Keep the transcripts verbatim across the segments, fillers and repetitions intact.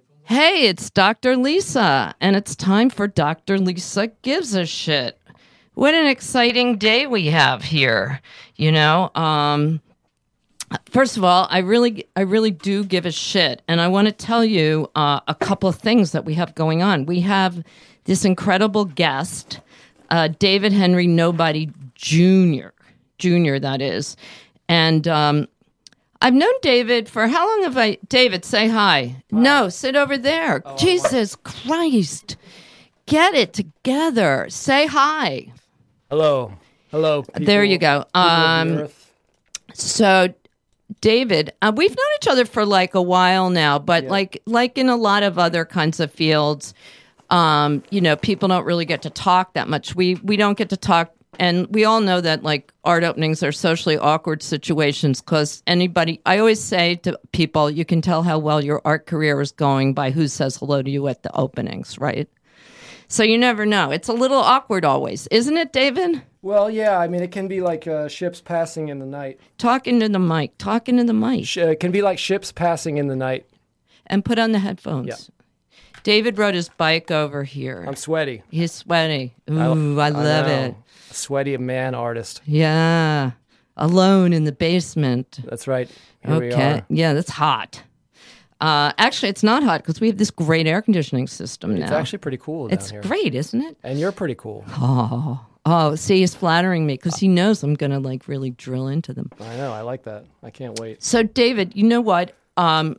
Hey, it's Doctor Lisa, and it's time for Doctor Lisa Gives a Shit. What an exciting day we have here, you know? Um, first of all, I really, I really do give a shit, and I want to tell you uh, a couple of things that we have going on. We have this incredible guest, uh, David Henry Nobody Junior Junior, that is, and um, I've known David for how long have I... David, say hi. hi. No, sit over there. Oh, Jesus Christ. Get it together. Say hi. Hello. Hello, people. There you go. Um, so, David, uh, we've known each other for like a while now, but yeah. like like in a lot of other kinds of fields, um, you know, people don't really get to talk that much. We we don't get to talk. And we all know that, like, art openings are socially awkward situations because anybody, I always say to people, you can tell how well your art career is going by who says hello to you at the openings, right? So you never know. It's a little awkward always, isn't it, David? Well, yeah. I mean, it can be like uh, ships passing in the night. Talking to the mic. Talking to the mic. Sh- it can be like ships passing in the night. And put on the headphones. Yeah. David rode his bike over here. I'm sweaty. He's sweaty. Ooh, I, I love I it. Sweaty man artist. Yeah. Alone in the basement. That's right. Here okay. we are. Yeah, that's hot. Uh, actually, it's not hot because we have this great air conditioning system now. It's actually pretty cool down It's here. great, isn't it? And you're pretty cool. Oh. Oh, see, he's flattering me because he knows I'm going to, like, really drill into them. I know. I like that. I can't wait. So, David, you know what? Um,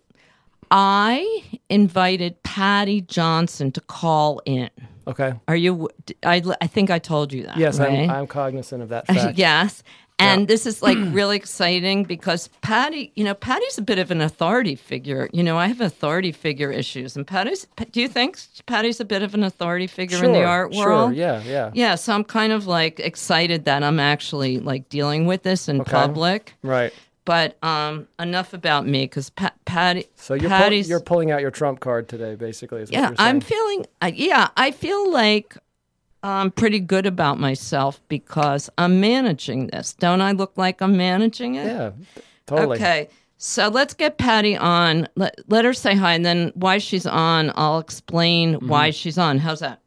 I invited Patty Johnson to call in. Okay. Are you? I, I think I told you that. Yes, right? I'm, I'm cognizant of that fact. Yes. And yeah. this is like really exciting because Patty, you know, Patty's a bit of an authority figure. You know, I have authority figure issues. And Patty's, do you think Patty's a bit of an authority figure sure, in the art world? Sure, yeah, yeah. Yeah, so I'm kind of like excited that I'm actually like dealing with this in okay. public. Right. But um, enough about me, because pa- Patty. So you're Patty's, pull, you're pulling out your trump card today, basically. Is what yeah, you're saying. I'm feeling. Uh, yeah, I feel like I'm pretty good about myself because I'm managing this. Don't I look like I'm managing it? Yeah, totally. Okay, so let's get Patty on. Let let her say hi, and then why she's on, I'll explain mm-hmm. why she's on. How's that,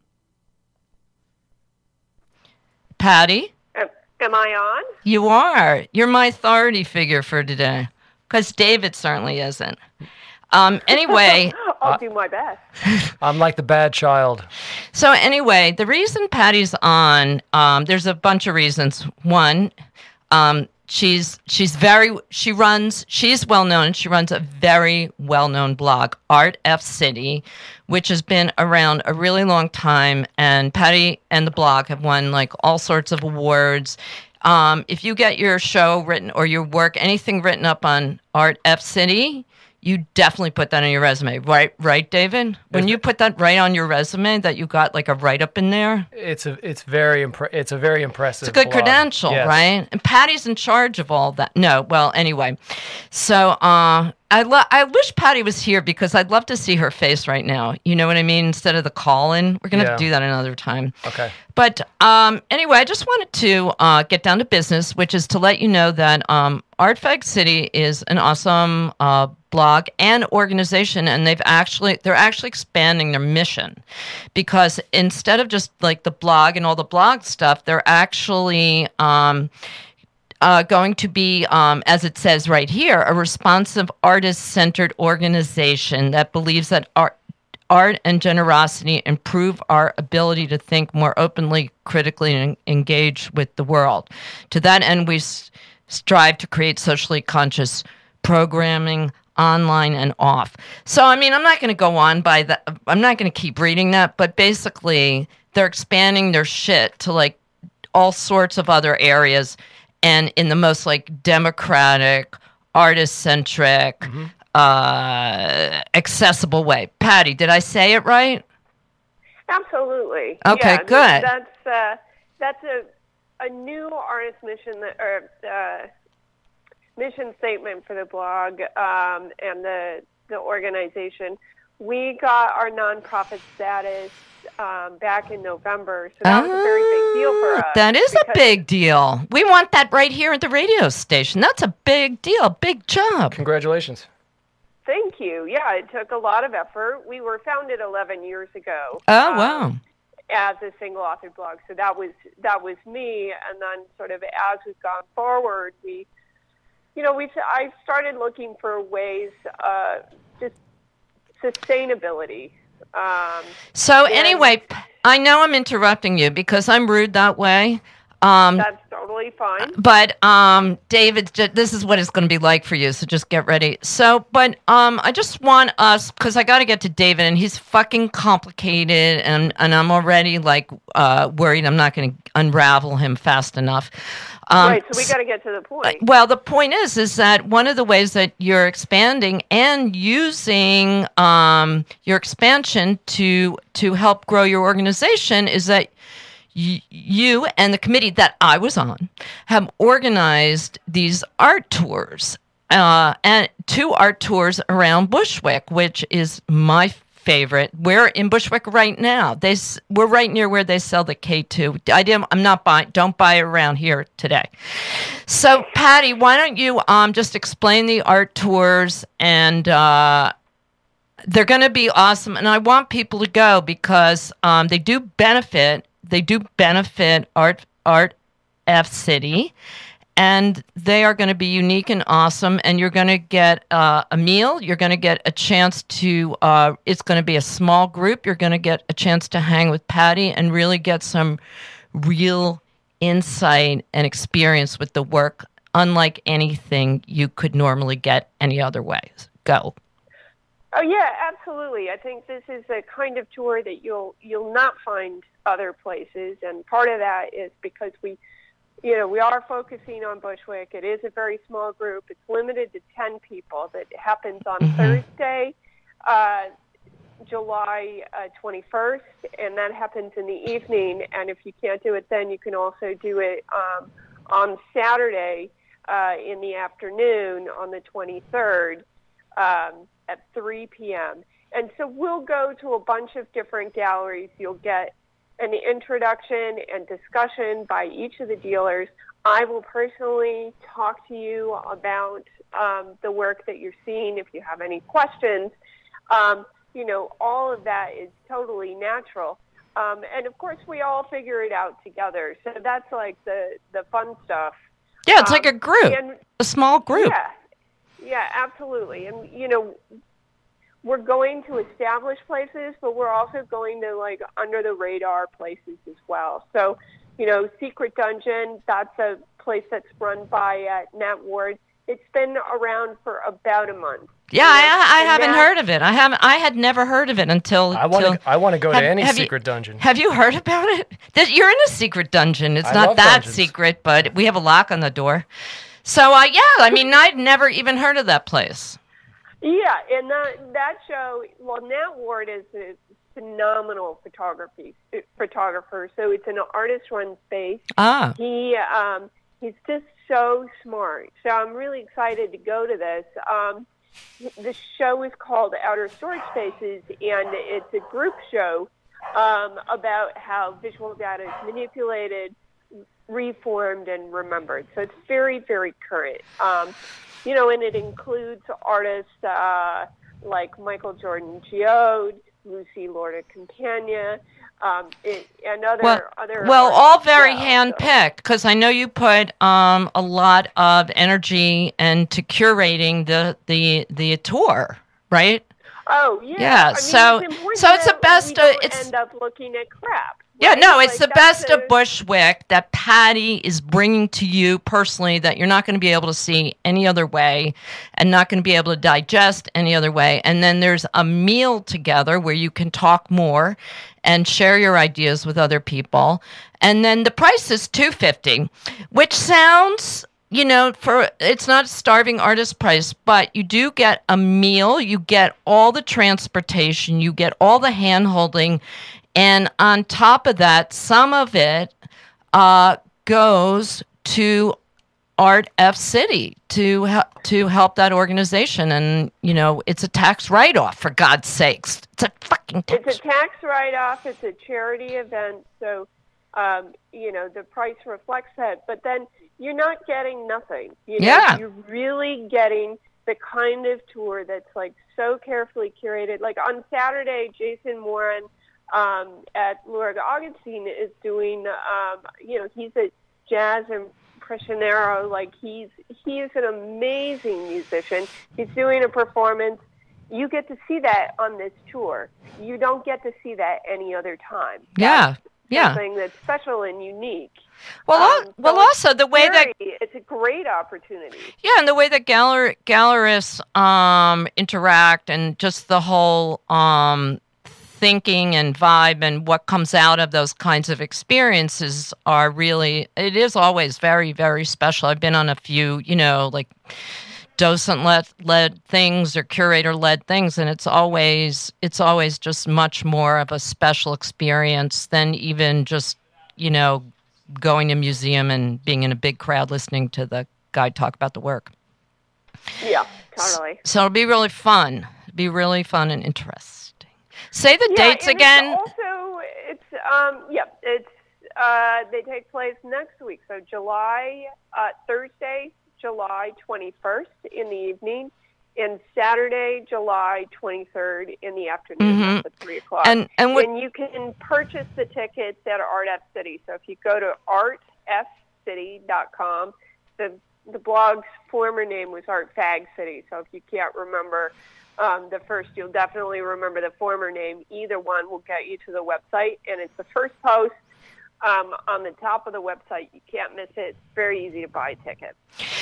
Patty? Am I on? You are. You're my authority figure for today, because David certainly isn't. Um, anyway. I'll uh, do my best. I'm like the bad child. So anyway, the reason Patty's on, um, there's a bunch of reasons. One, um, she's she's very, she runs, she's well-known. She runs a very well-known blog, Art F City, which has been around a really long time, and Patty and the blog have won like all sorts of awards. Um, if you get your show written or your work, anything written up on Art F City, you definitely put that on your resume, right? Right, David? When you put that right on your resume, that you got like a write-up in there, it's a it's very impre- it's a very impressive. It's a good blog. credential, yes. right? And Patty's in charge of all that. No, well, anyway, so uh, I lo- I wish Patty was here because I'd love to see her face right now. You know what I mean? Instead of the call-in, we're gonna yeah. have to do that another time. Okay. But um, anyway, I just wanted to uh, get down to business, which is to let you know that um, Artfag City is an awesome uh, blog and organization, and they've actually they're actually expanding their mission, because instead of just like the blog and all the blog stuff, they're actually um, uh, going to be, um, as it says right here, a responsive, artist-centered organization that believes that art. Art and generosity improve our ability to think more openly, critically, and engage with the world. To that end, we s- strive to create socially conscious programming online and off. So, I mean, I'm not going to go on by that. I'm not going to keep reading that, but basically, they're expanding their shit to like all sorts of other areas, and in the most like democratic, artist-centric, mm-hmm. Uh, accessible way. Patty, did I say it right? Absolutely. Okay, yeah, good. That's uh, that's a a new artist mission that, or uh, mission statement for the blog um, and the the organization. We got our nonprofit status um, back in November, so that uh, was a very big deal for us. That is a big deal. We want that right here at the radio station. That's a big deal. Big job. Congratulations. Thank you. Yeah, it took a lot of effort. We were founded eleven years ago. Oh, um, wow. As a single author blog. So that was that was me. And then sort of as we've gone forward, we, you know, we I started looking for ways, uh, just sustainability. Um, so and anyway, I know I'm interrupting you because I'm rude that way. Um, that's totally fine. But um, David, j- this is what it's going to be like for you, so just get ready. So, but um, I just want us, because I got to get to David, and he's fucking complicated, and, and I'm already like uh, worried I'm not going to unravel him fast enough. Um, right, so we got to get to the point. Well, the point is, is that one of the ways that you're expanding and using um, your expansion to to help grow your organization is that you and the committee that I was on have organized these art tours, uh, and two art tours around Bushwick, which is my favorite. We're in Bushwick right now. They we're right near where they sell the K two. I didn't. I'm not buying. Don't buy it around here today. So, Patty, why don't you um just explain the art tours and. Uh, they're going to be awesome, and I want people to go because um, they do benefit. They do benefit Art Art F City, and they are going to be unique and awesome. And you're going to get uh, a meal. You're going to get a chance to. Uh, it's going to be a small group. You're going to get a chance to hang with Patty and really get some real insight and experience with the work, unlike anything you could normally get any other way. Go. Oh yeah, absolutely. I think this is a kind of tour that you'll you'll not find other places, and part of that is because we, you know, we are focusing on Bushwick. It is a very small group. It's limited to ten people. That happens on mm-hmm. Thursday, uh, July uh, twenty-first, and that happens in the evening. And if you can't do it then, you can also do it um, on Saturday uh, in the afternoon on the twenty-third. Um, at three p.m. And so we'll go to a bunch of different galleries. You'll get an introduction and discussion by each of the dealers. I will personally talk to you about um, the work that you're seeing if you have any questions. Um, you know, all of that is totally natural. Um, and, of course, we all figure it out together. So that's like the, the fun stuff. Yeah, it's um, like a group, and, a small group. Yeah. Yeah, absolutely. And, you know, we're going to establish places, but we're also going to, like, under-the-radar places as well. So, you know, Secret Dungeon, that's a place that's run by uh, Nat Ward. It's been around for about a month. Yeah, I, I haven't Nat, heard of it. I haven't. I had never heard of it until. I want to. I want to go have, to any have secret you, dungeon. Have you heard about it? You're in a secret dungeon. It's I not that dungeons. secret, but we have a lock on the door. So, uh, yeah, I mean, I'd never even heard of that place. Yeah, and that, that show, well, Nat Ward is a phenomenal photography photographer. So it's an artist-run space. Ah. He um, he's just so smart. So I'm really excited to go to this. Um, the show is called Outer Storage Spaces, and it's a group show um, about how visual data is manipulated, reformed, and remembered. So it's very, very current. Um, you know, and it includes artists uh, like Michael Jordan Geode, Lucy Lorda Campagna, um, it, and other well, other. Well, all very well, hand-picked, because I know you put um, a lot of energy into curating the the the tour, right? Oh yeah. Yeah. I mean, so it's so it's the best. We don't Uh, it's end up looking at crap. Yeah, right? no, it's like, the best a, of Bushwick that Patty is bringing to you personally that you're not going to be able to see any other way and not going to be able to digest any other way. And then there's a meal together where you can talk more and share your ideas with other people. And then the price is two hundred fifty dollars, which sounds, you know, for it's not a starving artist price, but you do get a meal, you get all the transportation, you get all the hand-holding. And on top of that, some of it uh, goes to Art F City to help to help that organization, and you know it's a tax write-off, for God's sakes. It's a fucking tax. It's a tax write-off. It's a charity event, so um, you know the price reflects that. But then you're not getting nothing. You know, yeah, you're really getting the kind of tour that's like so carefully curated. Like on Saturday, Jason Warren um, at Lurg Augustine is doing, um, you know, he's a jazz impressionero. Like he's he's an amazing musician. He's doing a performance. You get to see that on this tour. You don't get to see that any other time. Yeah, That's yeah. something that's special and unique. Well, Um, al- well, so it's also the way that very- it's a great opportunity. yeah, and the way that galler- gallerists um, interact, and just the whole um, thinking and vibe, and what comes out of those kinds of experiences are really. It is always very, very special. I've been on a few, you know, like docent-led led things or curator-led things, and it's always it's always just much more of a special experience than even just, you know, going to a museum and being in a big crowd listening to the guy talk about the work. Yeah, totally. So it'll be really fun. It'll be really fun and interesting. Say the Yeah, dates and again. It's also, it's um, yeah, it's uh, they take place next week. So July uh, Thursday, July twenty-first in the evening, and Saturday, July twenty-third in the afternoon Mhm. at three o'clock. And and what, And you can purchase the tickets at Art F City. So if you go to art f city dot com, the the blog's former name was Art Fag City. So if you can't remember um, the first, you'll definitely remember the former name. Either one will get you to the website, and it's the first post um, on the top of the website. You can't miss it. It's very easy to buy tickets.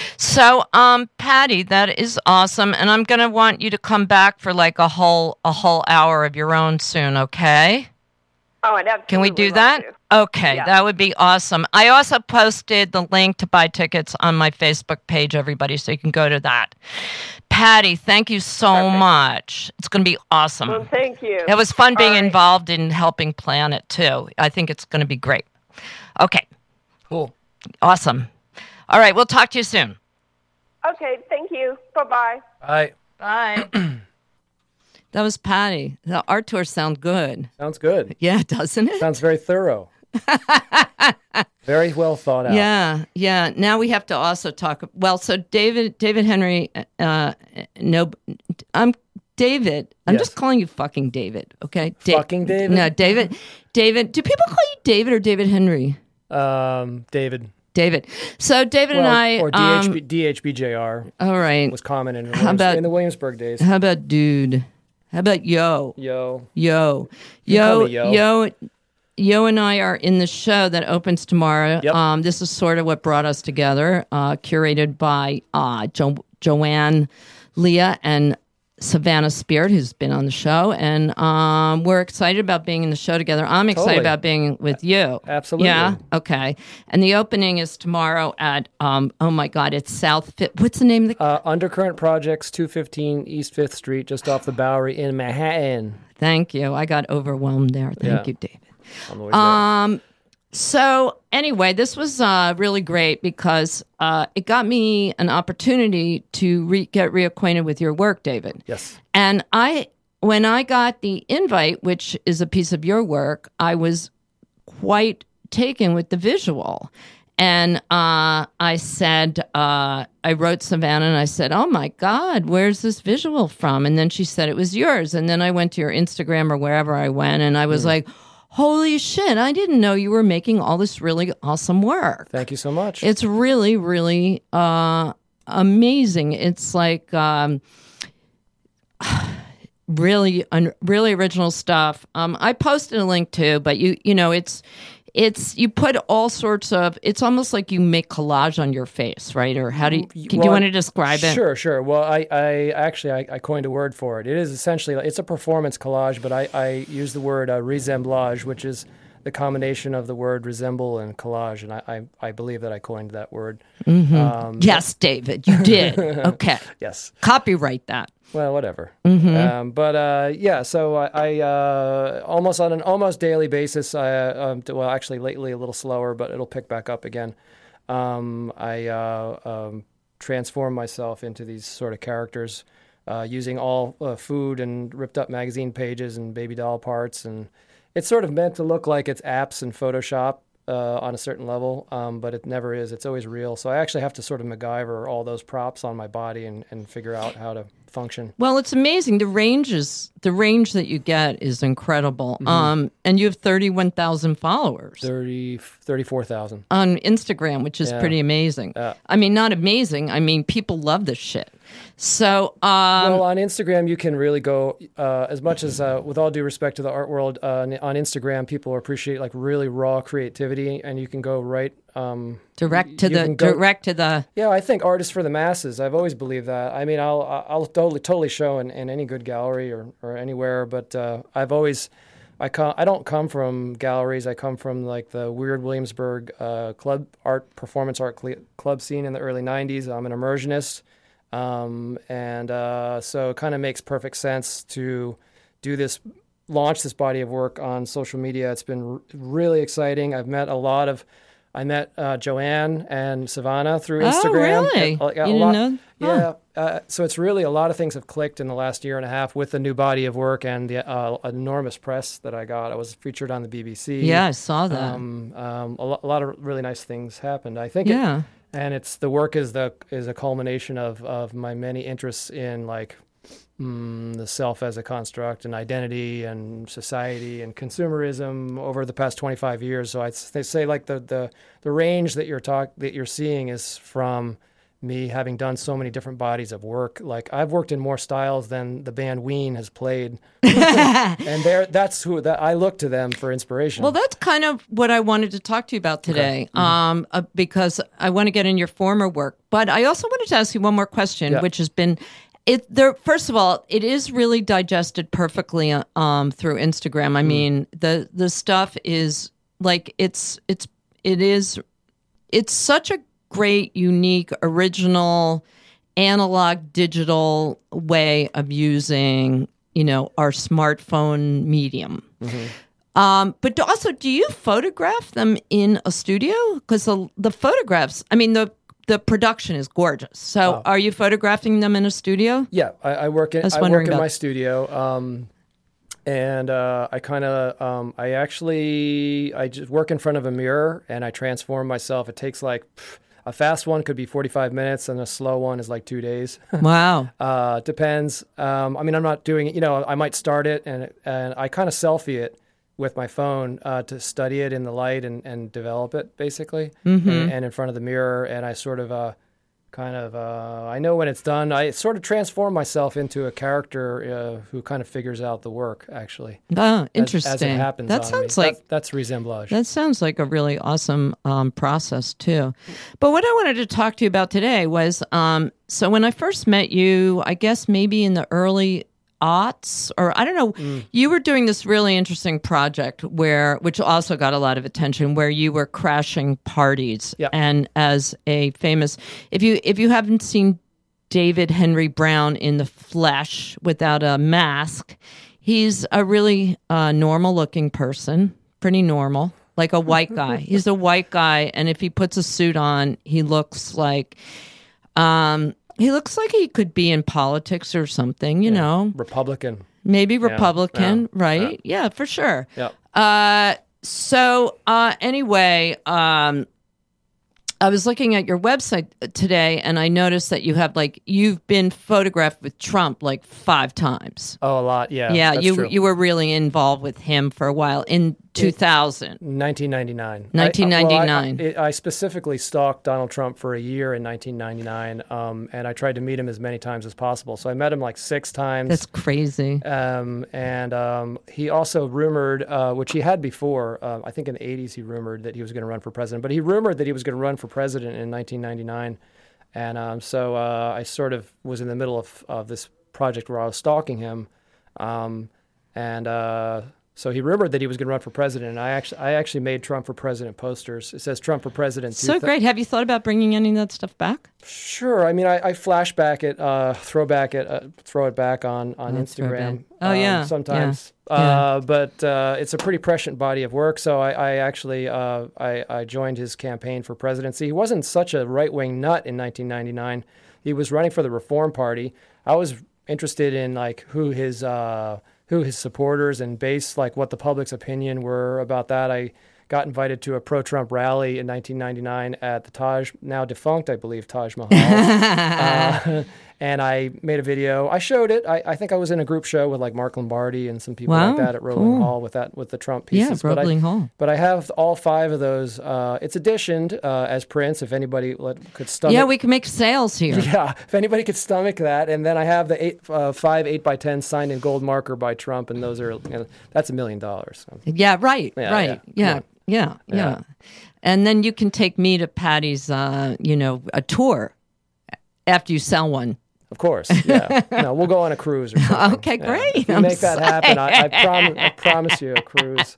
so um, Patty, that is awesome, and I'm gonna want you to come back for like a whole a whole hour of your own soon. Okay? Oh, I'd absolutely Can we do love that? to. Okay, Yeah. that would be awesome. I also posted the link to buy tickets on my Facebook page, everybody, so you can go to that. Patty, thank you so Perfect. much. It's going to be awesome. Well, thank you. It was fun being All right. involved in helping plan it, too. I think it's going to be great. Okay, Cool. awesome. All right, we'll talk to you soon. Okay, thank you. Bye-bye. Bye. Bye. That was Patty. The art tour sound good. Sounds good. Yeah, doesn't it? Sounds very thorough. Very well thought out. Yeah, yeah. Now we have to also talk. Well, so David, David Henry. Uh, no, I'm David. I'm Yes. just calling you fucking David. Okay, Da- Fucking David? No, David. David. Do people call you David or David Henry? Um, David. David. So David Well, and I. or um, D H B, D H B J R all right. was common in, How about- in the Williamsburg days. How about dude? How about yo? Yo. Yo, You can yo, call me Yo. yo, yo, and I are in the show that opens tomorrow. Yep. Um, this is sort of what brought us together. Uh, curated by uh, jo- Joanne, Leah, and Savannah Spirit, who's been on the show, and um, we're excited about being in the show together. I'm excited Totally. about being with you. Absolutely. Yeah. Okay. And the opening is tomorrow at um. Oh my God! It's South Fifth. What's the name of the? Uh, Undercurrent Projects, two fifteen East fifth Street, just off the Bowery in Manhattan. Thank you. I got overwhelmed there. Thank Yeah. you, David. I'm always there. Um. So anyway, this was uh, really great because uh, it got me an opportunity to re- get reacquainted with your work, David. Yes. And I, when I got the invite, which is a piece of your work, I was quite taken with the visual. And uh, I said, uh, I wrote Savannah and I said, oh my God, where's this visual from? And then she said it was yours. And then I went to your Instagram or wherever I went and I was like, holy shit, I didn't know you were making all this really awesome work. Thank you so much. It's really, really uh, amazing. It's like um, really, un- really original stuff. Um, I posted a link too, but you, you know, it's, it's you put all sorts of. It's almost like you make collage on your face, right? Or how do you? Do you Well, want to describe it? Sure, sure. Well, I, I actually I, I coined a word for it. It is essentially it's a performance collage, but I, I use the word uh, resemblage, which is the combination of the word resemble and collage, and I, I, I believe that I coined that word. Um, Yes, David, you did. Okay, yes. copyright that. Well, whatever. Mm-hmm. Um, but uh, yeah, so I, I uh, almost on an almost daily basis. I, uh, um, well, actually, lately a little slower, but it'll pick back up again. Um, I uh, um, transform myself into these sort of characters, uh, using all uh, food and ripped up magazine pages and baby doll parts, and it's sort of meant to look like it's apps and Photoshop. uh, on a certain level, um, but it never is. It's always real. So I actually have to sort of MacGyver all those props on my body and, and figure out how to function. Well, it's amazing. The range is the range that you get is incredible. Mm-hmm. Um, and you have thirty-one thousand followers. thirty, thirty-four thousand on Instagram, which is yeah. pretty amazing. Yeah. I mean, not amazing. I mean, people love this shit. So, um, well, on Instagram, you can really go uh, as much as, uh, with all due respect to the art world, uh, on Instagram, people appreciate like really raw creativity, and you can go right um, direct to the go, direct to the. Yeah, I think art is for the masses. I've always believed that. I mean, I'll I'll totally totally show in, in any good gallery or, or anywhere, but uh, I've always. I come. I don't come from galleries. I come from like the weird Williamsburg uh, club art, performance art cl- club scene in the early nineties. I'm an immersionist, um, and uh, so it kind of makes perfect sense to do this, launch this body of work on social media. It's been r- really exciting. I've met a lot of. I met uh, Joanne and Savannah through Instagram. Oh, really? A, a, a you didn't lot, know? Yeah. Uh, so it's really a lot of things have clicked in the last year and a half with the new body of work and the uh, enormous press that I got. I was featured on the B B C. Yeah, I saw that. Um, um, a, lo- a lot of really nice things happened. I think. Yeah. It, and it's the work is the is a culmination of of my many interests in like. Mm, the self as a construct and identity and society and consumerism over the past twenty-five years. So I they say like the, the, the range that you're talk that you're seeing is from me having done so many different bodies of work. Like I've worked in more styles than the band Ween has played, and there that's who that I look to them for inspiration. Well, that's kind of what I wanted to talk to you about today, okay. mm-hmm. um, uh, because I want to get in your former work, but I also wanted to ask you one more question, yeah. which has been. It there. First of all, it is really digested perfectly um, through Instagram. I mm. mean, the the stuff is like it's it's it is it's such a great, unique, original, analog digital way of using you know our smartphone medium. Mm-hmm. Um, but also, do you photograph them in a studio? Because the the photographs, I mean the. The production is gorgeous. So, oh. are you photographing them in a studio? Yeah, I, I work in I, I work in my studio, um, and uh, I kind of um, I actually I just work in front of a mirror and I transform myself. It takes like pff, a fast one could be forty-five minutes, and a slow one is like two days. Wow. uh, depends. Um, I mean, I'm not doing it. You know, I might start it and and I kind of selfie it with my phone uh, to study it in the light and, and develop it, basically, mm-hmm. and, and in front of the mirror. And I sort of uh, kind of, uh, I know when it's done, I sort of transform myself into a character uh, who kind of figures out the work, actually. Oh, interesting. As, as it happens that on sounds me. like That, that's resemblage. That sounds like a really awesome um, process, too. But what I wanted to talk to you about today was, um, so when I first met you, I guess maybe in the early aughts, or I don't know, mm. you were doing this really interesting project where, which also got a lot of attention, where you were crashing parties. Yep. And as a famous, if you if you haven't seen David Henry Brown in the flesh without a mask, he's a really uh, normal looking person, pretty normal, like a white guy. He's a white guy, and if he puts a suit on, he looks like. Um, He looks like he could be in politics or something, you yeah. know. Republican. Maybe Republican, yeah. right? Yeah. yeah, for sure. Yeah. Uh, so uh, anyway, um, I was looking at your website today, and I noticed that you have like you've been photographed with Trump like five times. Oh, a lot, yeah. Yeah, that's you true. you were really involved with him for a while in two thousand. nineteen ninety-nine. nineteen ninety-nine. I, well, I, I specifically stalked Donald Trump for a year in nineteen ninety-nine, um, and I tried to meet him as many times as possible. So I met him like six times. That's crazy. Um, and um, he also rumored, uh, which he had before, uh, I think in the eighties he rumored that he was going to run for president, but he rumored that he was going to run for president in nineteen ninety-nine. And um, so uh, I sort of was in the middle of, of this project where I was stalking him. Um, and uh, so he rumored that he was going to run for president. And I actually I actually made Trump for president posters. It says Trump for president. So th- great. Have you thought about bringing any of that stuff back? Sure. I mean, I, I flash back it, uh, throw back it, uh, throw it back on, on oh, Instagram. Oh, um, yeah. Sometimes. Yeah. Uh, yeah. But uh, it's a pretty prescient body of work. So I, I actually uh, I, I joined his campaign for presidency. He wasn't such a right-wing nut in nineteen ninety-nine. He was running for the Reform Party. I was interested in like who his uh, who his supporters and base, like what the public's opinion were about that. I got invited to a pro-Trump rally in nineteen ninety-nine at the Taj, now defunct, I believe, Taj Mahal. uh, and I made a video. I showed it. I, I think I was in a group show with like Mark Lombardi and some people Wow, like that at Roebling cool. Hall with that with the Trump Yeah, pieces. but Roebling I, Hall. But I have all five of those. Uh, it's editioned uh, as prints. If anybody let, could stomach. Yeah, we can make sales here. Yeah, if anybody could stomach that, and then I have the eight, uh, five eight by ten signed in gold marker by Trump, and those are you know, that's a million dollars. So. Yeah, right, Yeah, right. yeah. Yeah, Come yeah, yeah, Yeah. And then you can take me to Patty's, uh, you know, a tour after you sell one. Of course, yeah. No, we'll go on a cruise or something. Okay, Yeah. great. If you I'm make that so- happen, I, I, prom- I promise you a cruise.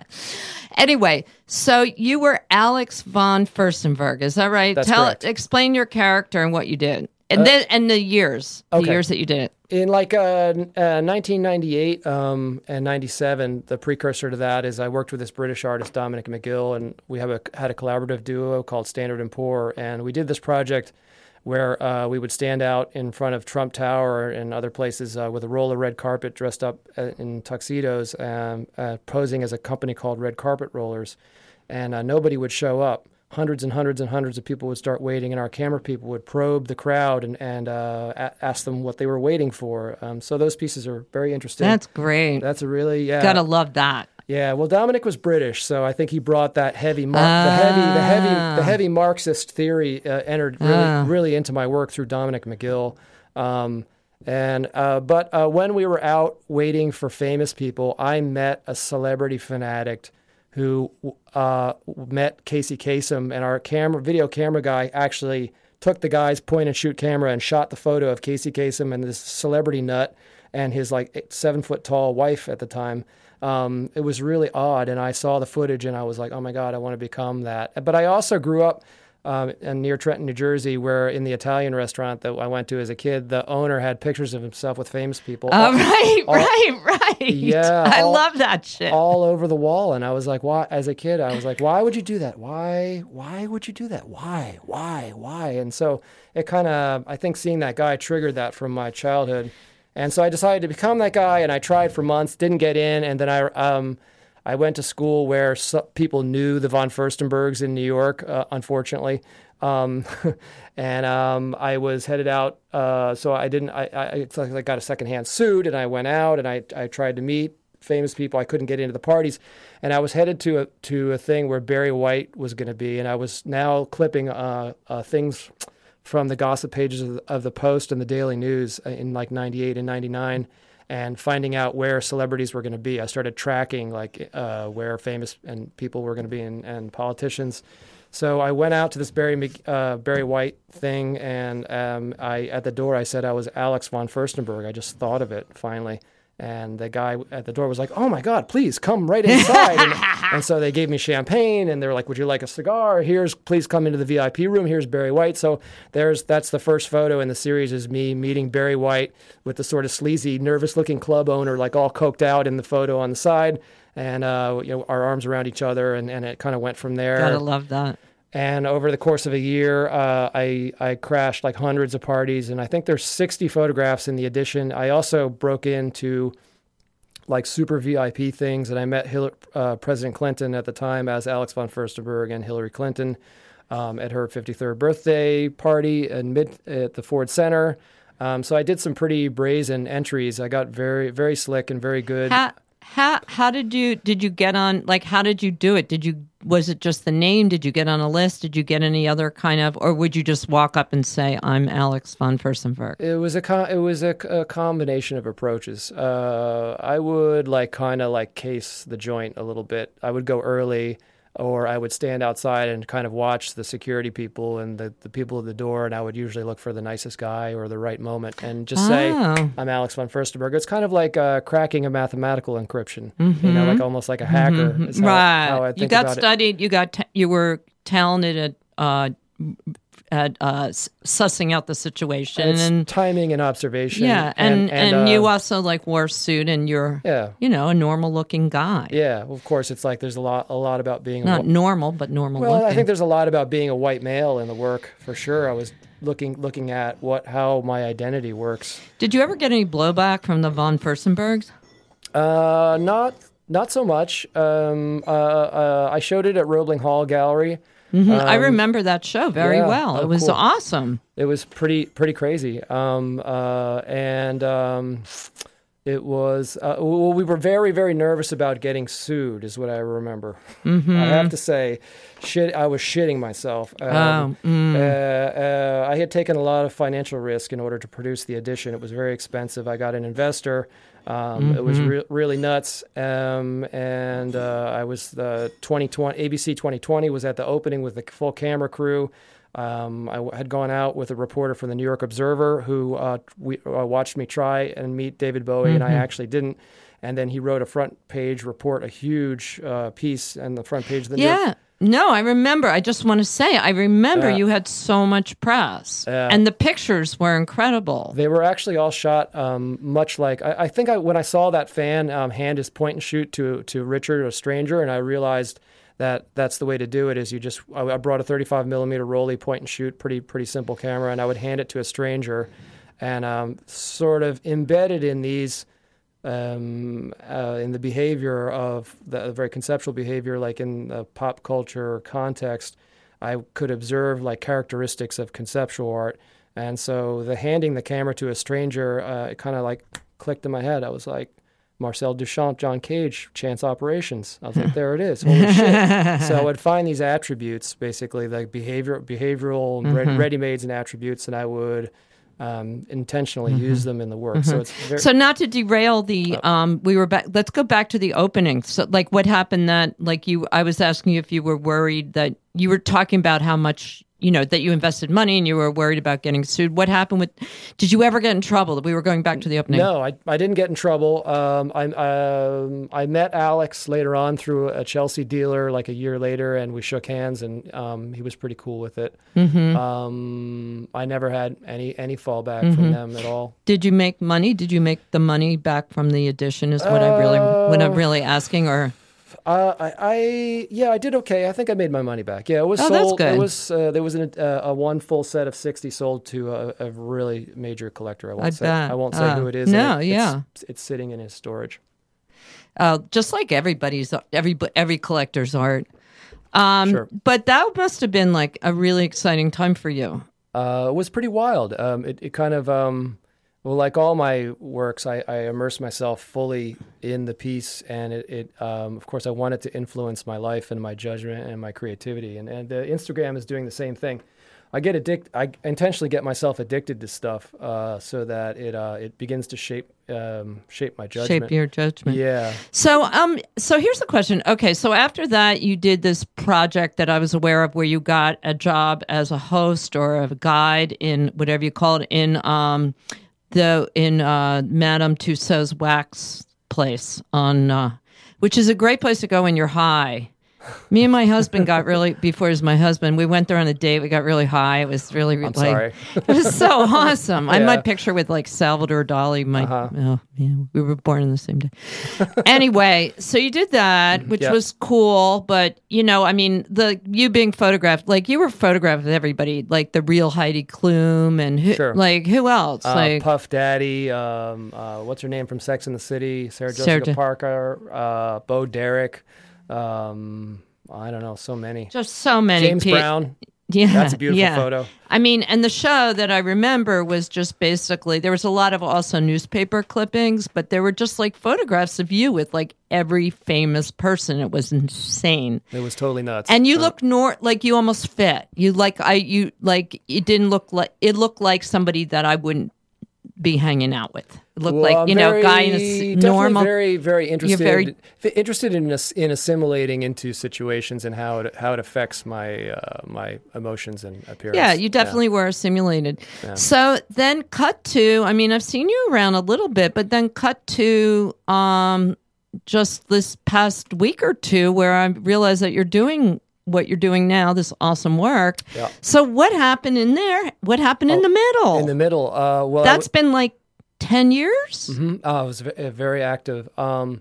Anyway, so you were Alex von Furstenberg, is that right? That's Tell, correct. explain your character and what you did, and then and the years, the okay. years that you did it. In like uh, uh, nineteen ninety-eight um, and ninety-seven, the precursor to that is I worked with this British artist, Dominic McGill, and we have a, had a collaborative duo called Standard and Poor, and we did this project where uh, we would stand out in front of Trump Tower and other places uh, with a roll of red carpet, dressed up uh, in tuxedos, um, uh, posing as a company called Red Carpet Rollers, and uh, nobody would show up. Hundreds and hundreds and hundreds of people would start waiting, and our camera people would probe the crowd and, and uh, a- ask them what they were waiting for. Um, so those pieces are very interesting. That's great. That's a really yeah. Gotta love that. Yeah, well, Dominic was British, so I think he brought that heavy, mar- the heavy, the heavy, the heavy Marxist theory uh, entered really, Ah. really into my work through Dominic McGill. Um, and uh, but uh, when we were out waiting for famous people, I met a celebrity fanatic who uh, met Casey Kasem, and our camera, video camera guy actually took the guy's point and shoot camera and shot the photo of Casey Kasem and this celebrity nut and his like eight, seven foot tall wife at the time. Um, it was really odd, and I saw the footage and I was like, oh my God, I want to become that. But I also grew up um, in near Trenton, New Jersey, where in the Italian restaurant that I went to as a kid, the owner had pictures of himself with famous people. Oh, all, right, all- right, right. Yeah, I all- love that shit. all over the wall. And I was like, why, as a kid, I was like, why would you do that? Why, why would you do that? Why, why, why? And so it kind of, I think seeing that guy triggered that from my childhood. And so I decided to become that guy, and I tried for months, didn't get in. And then I, um, I went to school where so, people knew the von Furstenbergs in New York, uh, unfortunately. Um, and um, I was headed out. Uh, so I didn't, I, I, it's like I got a secondhand suit, and I went out and I, I tried to meet famous people. I couldn't get into the parties, and I was headed to a to a thing where Barry White was going to be, and I was now clipping uh, uh, things from the gossip pages of the, of the Post and the Daily News in like ninety-eight and ninety-nine, and finding out where celebrities were going to be. I started tracking like uh, where famous and people were going to be and, and politicians. So I went out to this Barry Mc- uh, Barry White thing, and um, I at the door I said I was Alex von Furstenberg. I just thought of it finally. And the guy at the door was like, oh, my God, please come right inside. and, and so they gave me champagne, and they were like, would you like a cigar? Here's, please come into the V I P room. Here's Barry White. So there's that's the first photo in the series is me meeting Barry White with the sort of sleazy, nervous-looking club owner, like all coked out in the photo on the side. And, uh, you know, our arms around each other, and, and it kind of went from there. Gotta love that. And over the course of a year, uh, I I crashed like hundreds of parties, and I think there's sixty photographs in the edition. I also broke into like super V I P things, and I met Hillary, uh, President Clinton at the time as Alex von Furstenberg and Hillary Clinton um, at her fifty-third birthday party in mid at the Ford Center. Um, so I did some pretty brazen entries. I got very very slick and very good. How how how did you did you get on? Like, how did you do it? Did you was it just the name? Did you get on a list? Did you get any other kind of, or would you just walk up and say, "I'm Alex von Furstenberg"? It was a co- it was a, a combination of approaches. Uh, I would like kind of like case the joint a little bit. I would go early, or I would stand outside and kind of watch the security people and the, the people at the door, and I would usually look for the nicest guy or the right moment and just say, Oh. I'm Alex von Furstenberg. It's kind of like uh, cracking a mathematical encryption, you know, like almost like a hacker. is how- Right. how I you think got about it. studied. You got. T- you were talented at uh, at uh, s- sussing out the situation, It's and timing and observation. yeah, and and, uh, you also like wore a suit, and you're yeah. you know a normal looking guy. Yeah, of course, it's like there's a lot, a lot about being a Not wo- normal, but normal Well, looking. I think there's a lot about being a white male in the work for sure. I was looking looking at what how my identity works. Did you ever get any blowback from the von Furstenbergs? Uh, not not so much. Um, uh, uh, I showed it at Roebling Hall Gallery. Mm-hmm. Um, I remember that show very yeah. well. Oh, it was cool. awesome. It was pretty pretty crazy. Um, uh, and um, it was uh, well, we were very very nervous about getting sued, is what I remember. Mm-hmm. I have to say, shit, I was shitting myself. Um, Oh, mm. uh, uh, I had taken a lot of financial risk in order to produce the edition. It was very expensive. I got an investor. Um, Mm-hmm. It was re- really nuts. Um, and uh, I was the twenty twenty A B C twenty twenty was at the opening with the full camera crew. Um, I w- had gone out with a reporter from the New York Observer who uh, we, uh, watched me try and meet David Bowie, Mm-hmm. and I actually didn't. And then he wrote a front page report, a huge uh, piece, and the front page of the New York. Yeah. No, I remember. I just want to say, I remember Yeah. you had so much press, Yeah. and the pictures were incredible. They were actually all shot um, much like I, I think I, when I saw that fan um, hand his point and shoot to to Richard, a stranger, and I realized that that's the way to do it. Is you just I, I brought a thirty-five millimeter Rolly point and shoot, pretty pretty simple camera, and I would hand it to a stranger, and um, sort of embedded in these. Um, uh, in the behavior of the very conceptual behavior, like in the pop culture context, I could observe like characteristics of conceptual art. And so the handing the camera to a stranger, uh, it kind of like clicked in my head. I was like, Marcel Duchamp, John Cage, Chance Operations. I was like, there it is. Holy shit. So I would find these attributes, basically like behavior, behavioral and Mm-hmm. ready-mades and attributes, and I would um, intentionally Mm-hmm. use them in the work. So it's very, So not to derail the, um, we were back. Let's go back to the opening. So, like, what happened that, like, you? I was asking you if you were worried that you were talking about how much, you know, that you invested money and you were worried about getting sued. What happened with? Did you ever get in trouble? We were going back to the opening. No, I, I didn't get in trouble. Um, I um, I met Alex later on through a Chelsea dealer, like a year later, and we shook hands, and um, he was pretty cool with it. Mm-hmm. Um, I never had any any fallback Mm-hmm. from them at all. Did you make money? Did you make the money back from the edition? Is what I really, what I'm really asking, or. Uh, I, I yeah, I did okay. I think I made my money back. Yeah, it was Oh, that's sold. good. It was uh, there was an, uh, a one full set of sixty sold to a, a really major collector. I won't I say. bet. I won't say Uh, who it is. no, and it, yeah. it's, it's sitting in his storage. Uh, just like everybody's, every every collector's art. Um, Sure. But that must have been like a really exciting time for you. Uh, it was pretty wild. Um, it, it kind of, um, well, like all my works, I, I immerse myself fully in the piece, and it, it um, of course, I want it to influence my life and my judgment and my creativity. And, and uh, Instagram is doing the same thing. I get addict. I intentionally get myself addicted to stuff uh, so that it uh, it begins to shape um, shape my judgment. Shape your judgment. Yeah. So, um, so here's the question. Okay, so after that, you did this project that I was aware of, where you got a job as a host or a guide in whatever you call it in um, the in uh, Madame Tussauds wax place on, uh, which is a great place to go when you're high. Me and my husband got really, before he was my husband, we went there on a date. We got really high. It was really, I'm like, sorry. it was so awesome. I had my Yeah. picture with like Salvador Dali. My, Uh-huh. oh, yeah, we were born on the same day. Anyway, so you did that, which Yep. was cool. But, you know, I mean, the you being photographed, like you were photographed with everybody, like the real Heidi Klum and who, Sure. like who else? Uh, like Puff Daddy, um, uh, what's her name from Sex and the City? Sarah Sarah Jessica Je- Parker, uh, Bo Derek. Um, I don't know, so many. just so many James people. Brown. Yeah, That's a beautiful yeah. photo. I mean, and the show that I remember was just basically, there was a lot of also newspaper clippings, but there were just like photographs of you with like every famous person. It was insane. It was totally nuts. And you Uh, look nor like you almost fit. You like I you like it didn't look like it looked like somebody that I wouldn't be hanging out with. It looked well, like I'm you know, very, guy in a s- definitely normal. very, very interested. very- f- interested in ass- in assimilating into situations and how it how it affects my uh, my emotions and appearance. Yeah, you definitely were simulated. So then cut to, I mean, I've seen you around a little bit, but then cut to um, just this past week or two where I realized that you're doing what you're doing now, this awesome work. Yeah. So what happened in there? What happened in the middle? In the middle. Uh, well, I That's been like ten years? Mhm. Oh, I was v- uh, very active. Um,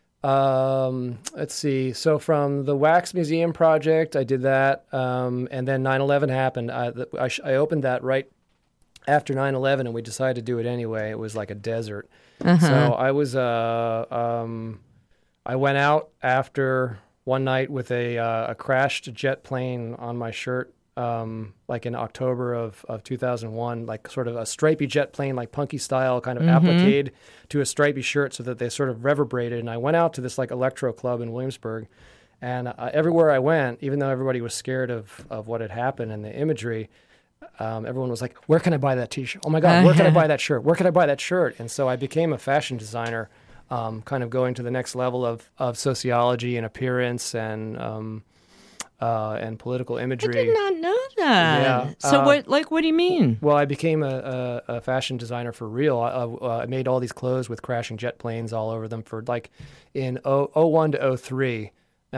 um, let's see. So from the Wax Museum project, I did that, um, and then nine eleven happened. I, the, I, sh- I opened that right after nine eleven, and we decided to do it anyway. It was like a desert. Uh-huh. So I was uh, um, I went out after one night with a uh, a crashed jet plane on my shirt, um, like in October of, of two thousand one, like sort of a stripy jet plane, like punky style, kind of mm-hmm. appliqued to a stripy shirt so that they sort of reverberated. And I went out to this like electro club in Williamsburg, and uh, everywhere I went, even though everybody was scared of, of what had happened and the imagery, um, everyone was like, where can I buy that T-shirt? Oh my God, where can I buy that shirt? Where can I buy that shirt? And so I became a fashion designer, um, kind of going to the next level of, of sociology and appearance and um, uh, and political imagery. I did not know that. Yeah. So uh, what, like, what do you mean? Well, I became a, a, a fashion designer for real. I, uh, I made all these clothes with crashing jet planes all over them for like in oh one to oh three.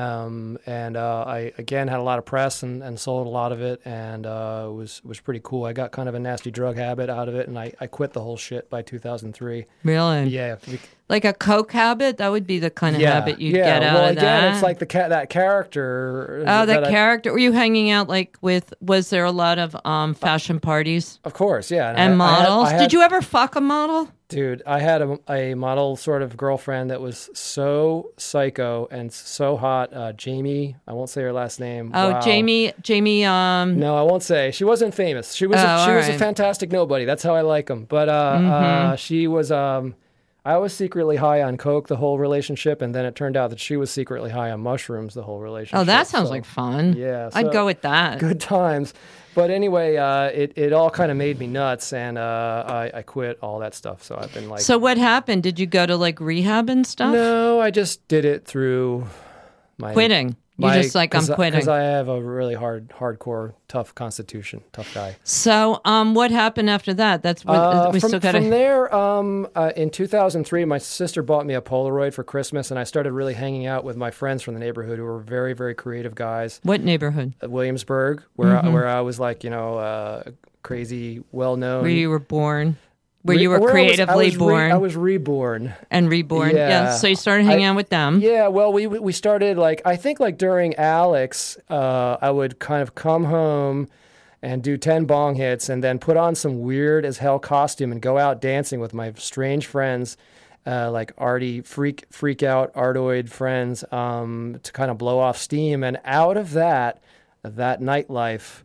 Um, and uh, I, again, had a lot of press and, and sold a lot of it, and uh, it was was pretty cool. I got kind of a nasty drug habit out of it, and I, I quit the whole shit by two thousand three. Really? Yeah. Like a coke habit? That would be the kind of yeah, habit you'd yeah. get out well, of again, that. Well, it's like the ca- that character. Oh, that, that character. I, Were you hanging out like with, was there a lot of um, fashion parties? Of course, yeah. And, and I, models? I had, I had, Did you ever fuck a model? Dude, I had a, a model sort of girlfriend that was so psycho and so hot. Uh, Jamie, I won't say her last name. Oh, wow. Jamie, Jamie. Um... No, I won't say. She wasn't famous. She was. Oh, a, she was right. a fantastic nobody. That's how I like them. But uh, mm-hmm. uh, she was. Um, I was secretly high on coke the whole relationship, and then it turned out that she was secretly high on mushrooms the whole relationship. Oh, that sounds so, like fun. Yeah, so, I'd go with that. Good times. But anyway, uh, it, it all kind of made me nuts, and uh, I, I quit all that stuff. So I've been like... So what happened? Did you go to like rehab and stuff? No, I just did it through my... Quitting. You're my, just like, I'm quitting. Because I have a really hard, hardcore, tough constitution, tough guy. So um, what happened after that? That's what uh, we from, still got to... From there, um, uh, in two thousand three, my sister bought me a Polaroid for Christmas, and I started really hanging out with my friends from the neighborhood who were very, very creative guys. What neighborhood? Uh, Williamsburg, where, mm-hmm. I, where I was like, you know, uh, crazy, well-known. Where you were born. Where Re- you were where creatively I was, I was born. Re- I was reborn. And reborn. Yeah. Yeah. So you started hanging I, out with them. Yeah. Well, we we started like, I think like during Alex, uh, I would kind of come home and do ten bong hits and then put on some weird as hell costume and go out dancing with my strange friends, uh, like arty, freak, freak out, artoid friends, um, to kind of blow off steam. And out of that, that nightlife,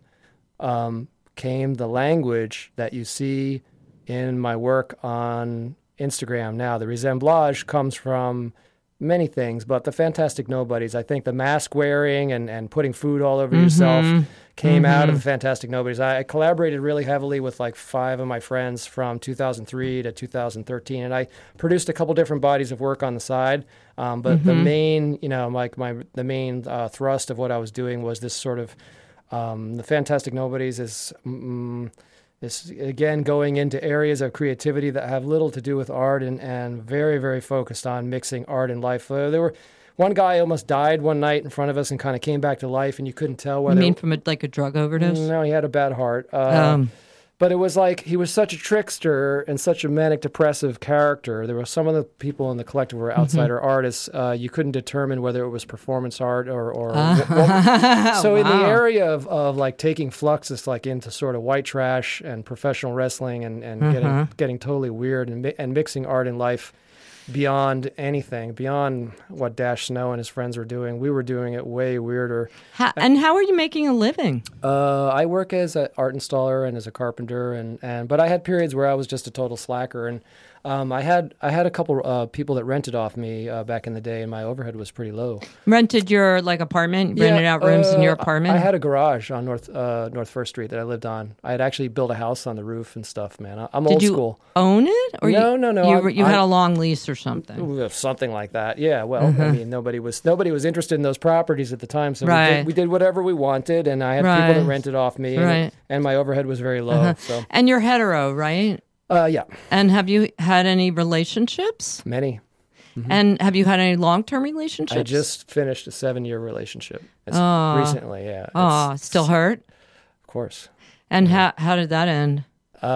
um, came the language that you see in my work on Instagram now. The resemblage comes from many things, but the Fantastic Nobodies, I think the mask wearing and, and putting food all over mm-hmm. yourself came mm-hmm. out of the Fantastic Nobodies. I, I collaborated really heavily with like five of my friends from two thousand three to two thousand thirteen, and I produced a couple different bodies of work on the side. Um, but mm-hmm. the main, you know, like my the main uh, thrust of what I was doing was this sort of um, the Fantastic Nobodies is. Mm, It's, again, going into areas of creativity that have little to do with art and, and very, very focused on mixing art and life. Uh, there were one guy almost died one night in front of us and kind of came back to life, and you couldn't tell whether... You mean from a, like a drug overdose? No, he had a bad heart. Uh, um. But it was like he was such a trickster and such a manic depressive character. There were some of the people in the collective were outsider mm-hmm. artists. Uh, you couldn't determine whether it was performance art or. or uh, what, so wow. in the area of, of like taking Fluxus like into sort of white trash and professional wrestling and, and mm-hmm. getting getting totally weird and and mixing art and life beyond anything, beyond what Dash Snow and his friends were doing. We were doing it way weirder. How, and how are you making a living? Uh, I work as an art installer and as a carpenter, and, and but I had periods where I was just a total slacker, and um, I had I had a couple uh, people that rented off me uh, back in the day, and my overhead was pretty low. Rented your like apartment? Yeah, rented out rooms uh, in your apartment? I had a garage on North uh, North First Street that I lived on. I had actually built a house on the roof and stuff. Man, I, I'm Did old you school. Own it? Or no, you, no, no. You, I'm, you had I'm, a long lease or something. Something like that. Yeah. Well, uh-huh. I mean, nobody was nobody was interested in those properties at the time, so right. we, did, we did whatever we wanted, and I had right. people that rented off me, and, right. and my overhead was very low. Uh-huh. So. And you're hetero, right? Uh, yeah. And have you had any relationships? Many. Mm-hmm. And have you had any long-term relationships? I just finished a seven-year relationship. It's oh. recently, yeah. Oh, still hurt? Of course. And yeah. how how did that end?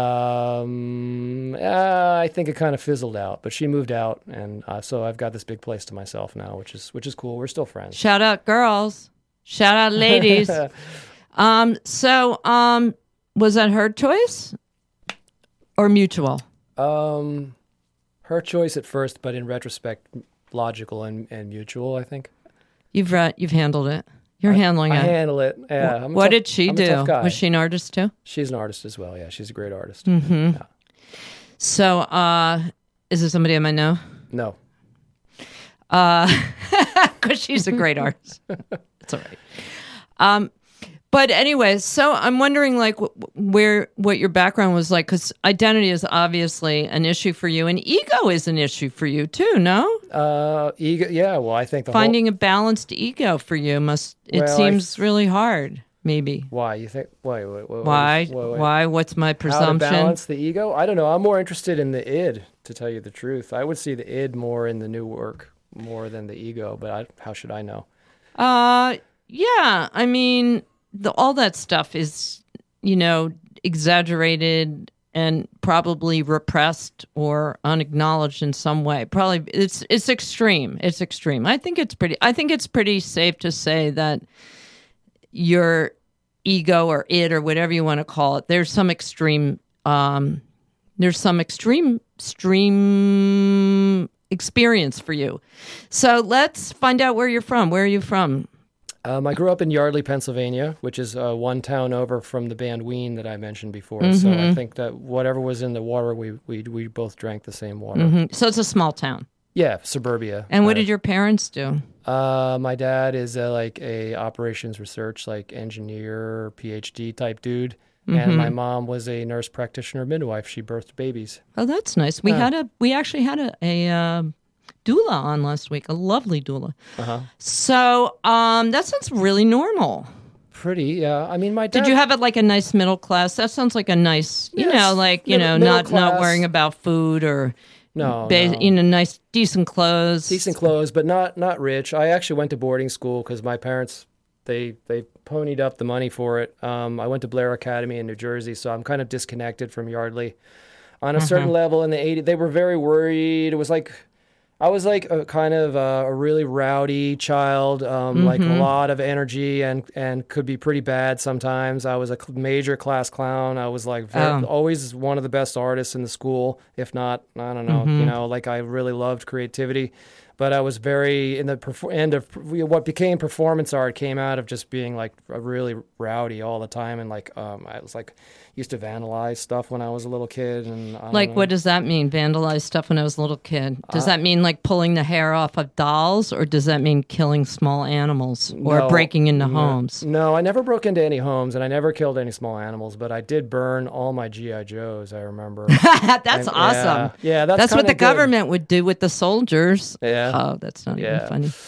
Um, uh, I think it kind of fizzled out, but she moved out, and uh, so I've got this big place to myself now, which is which is cool. We're still friends. Shout out girls. Shout out ladies. um. So, um, was that her choice or mutual? Um, her choice at first, but in retrospect, logical and, and mutual, I think. You've uh, you've handled it. You're I, handling I it. handle it. Yeah. I'm a What tough- did she I'm a do? tough guy. Was she an artist too? She's an artist as well. Yeah, she's a great artist. Mm-hmm. Yeah. So, uh, is there somebody I might know? No. Because she's a great artist. That's all right. Um, but anyway, so I'm wondering, like, wh- where what your background was like, because identity is obviously an issue for you, and ego is an issue for you too. No, Uh, ego. Yeah. Well, I think the finding a balanced ego for you must. It Well, I seems really hard. Maybe. whole, why you think? Wait, wait, wait. Why? Wait, wait, wait. Why? What's my How to presumption? balance the ego? I don't know. I'm more interested in the id, to tell you the truth. I would see the id more in the new work more than the ego, but I, how should I know? Uh, yeah. I mean, the, all that stuff is, you know, exaggerated and probably repressed or unacknowledged in some way. Probably it's it's extreme. It's extreme. I think it's pretty. I think it's pretty safe to say that your ego or id or whatever you want to call it, there's some extreme. Um, there's some extreme extreme experience for you. So let's find out where you're from. Where are you from? Um, I grew up in Yardley, Pennsylvania, which is uh, one town over from the band Ween that I mentioned before. So Mm-hmm. I think that whatever was in the water, we we we both drank the same water. Mhm. So it's a small town. Yeah, suburbia. And what Uh, did your parents do? Uh, my dad is uh, like a operations research, like engineer, PhD type dude, Mm-hmm. and my mom was a nurse practitioner midwife. She birthed babies. Oh, that's nice. We Yeah. had a we actually had a, a uh, doula on last week, a lovely doula. Uh-huh. So um, that sounds really normal. Pretty, yeah. I mean, my dad. Did you have it like a nice middle class? That sounds like a nice, you Yes, know, like you middle- know, middle not not class. worrying about food or No, ba- no. you know, nice decent clothes. Decent clothes, but not not rich. I actually went to boarding school because my parents they they ponied up the money for it. Um, I went to Blair Academy in New Jersey, so I'm kind of disconnected from Yardley. On a certain level in the eighties, they were very worried. It was like I was like a kind of a, a really rowdy child, um, like a lot of energy and and could be pretty bad sometimes. I was a cl- major class clown. I was like very, Oh. always one of the best artists in the school, if not, I don't know, you know, like I really loved creativity. But I was very in the perfor- end of what became performance art came out of just being like a really rowdy all the time, and like um, I was like used to vandalize stuff when I was a little kid, and I don't Like, know. what does that mean? Vandalize stuff when I was a little kid. Does Uh, that mean like pulling the hair off of dolls, or does that mean killing small animals or No, breaking into no, homes? No, I never broke into any homes, and I never killed any small animals. But I did burn all my G I Joes. I remember. That's And- awesome. Yeah, yeah that's That's what kinda the good. government would do with the soldiers. Yeah. Oh, that's not Yeah. even funny.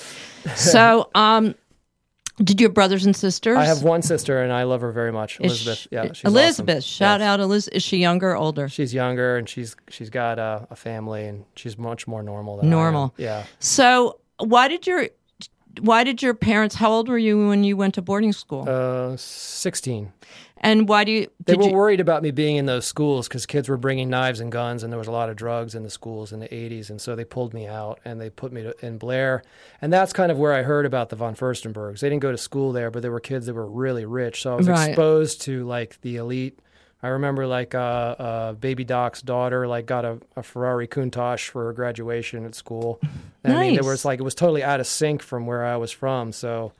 So, um, did you have brothers and sisters? I have one sister, and I love her very much, Is Elizabeth. she- yeah, she's Elizabeth. awesome. Shout Yes. out, Elizabeth. Is she younger or older? She's younger, and she's she's got a, a family, and she's much more normal than I am. Normal. Yeah. So, why did your why did your parents? How old were you when you went to boarding school? Uh, sixteen. and why do you? They Did were you? worried about me being in those schools because kids were bringing knives and guns, and there was a lot of drugs in the schools in the eighties. And so they pulled me out and they put me to, in Blair. And that's kind of where I heard about the von Furstenbergs. They didn't go to school there, but there were kids that were really rich. So I was Right. exposed to like the elite. I remember like uh, uh, Baby Doc's daughter like got a, a Ferrari Countach for her graduation at school. And I mean, there Nice. was like it was totally out of sync from where I was from. So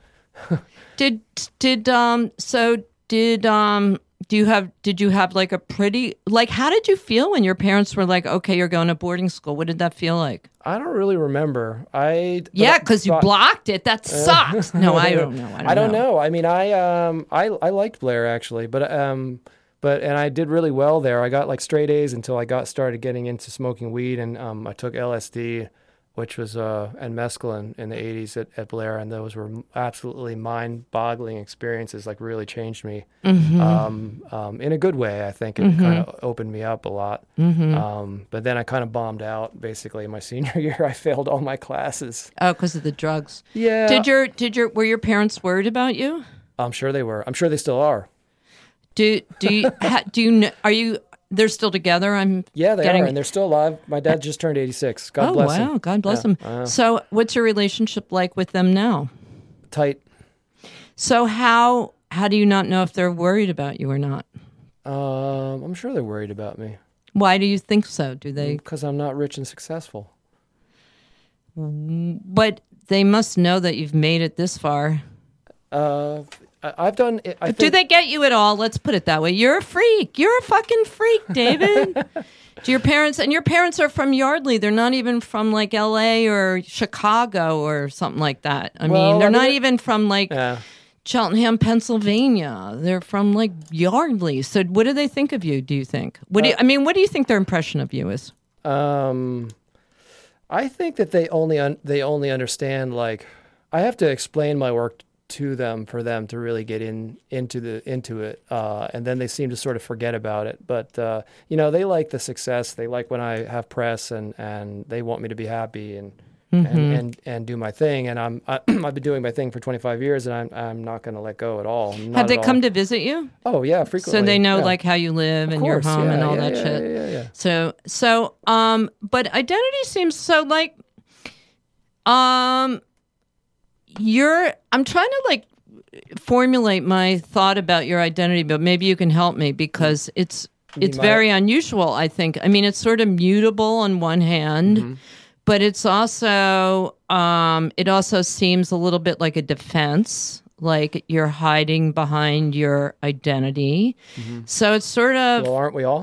Did did um so did um do you have did you have like a pretty like how did you feel when your parents were like, okay, you're going to boarding school? What did that feel like? I don't really remember. I but Yeah, I- because you but- blocked it. That sucks. No, I don't know. I don't, I don't know. know. I mean, I um, I I liked Blair actually, but um, but and I did really well there. I got like straight A's until I got started getting into smoking weed, and um, I took L S D, which was uh, and mescaline in the eighties at, at Blair, and those were absolutely mind-boggling experiences. Like really changed me, Mm-hmm. um, um, in a good way. I think it kind of opened me up a lot. Mm-hmm. Um, but then I kind of bombed out. Basically, my senior year, I failed all my classes. Oh, because of the drugs. Yeah, Did your did your were your parents worried about you? I'm sure they were. I'm sure they still are. Do do you ha, do you kn- are you they're still together? I'm Yeah, they getting, are, and they're still alive. My dad just turned eighty-six. God oh bless wow, him. God bless Yeah, them. I know. So, what's your relationship like with them now? Tight. So how how do you not know if they're worried about you or not? Um, I'm sure they're worried about me Why do you think so? Do they? because I'm not rich and successful. But they must know that you've made it this far. Uh, I- I've done. I think, Do they get you at all? Let's put it that way. You're a freak. You're a fucking freak, David. Do your parents, and your parents are from Yardley. They're not even from like L A or Chicago or something like that. I Well, mean, they're I mean, not it- even from like Yeah. Cheltenham, Pennsylvania. They're from like Yardley. So what do they think of you, do you think? What do you, I mean, what do you think their impression of you is? Um, I think that they only un- they only understand, like, I have to explain my work to them for them to really get in into the into it, uh, and then they seem to sort of forget about it. But uh, you know, they like the success. They like when I have press, and, and they want me to be happy and Mm-hmm. and, and and do my thing. And I'm I, I've been doing my thing for twenty-five years, and I'm I'm not going to let go at all. Not Have they at come all. to visit you? Oh yeah, frequently. So they know yeah. like how you live Of and your course, home yeah, and all yeah, that yeah, shit. Yeah, yeah, yeah. So, so, um, but identity seems so like, um, you're, I'm trying to like formulate my thought about your identity, but maybe you can help me because it's, it's might- very unusual, I think. I mean, it's sort of mutable on one hand, Mm-hmm. but it's also, um, it also seems a little bit like a defense. Like you're hiding behind your identity. So it's sort of, Well, aren't we all?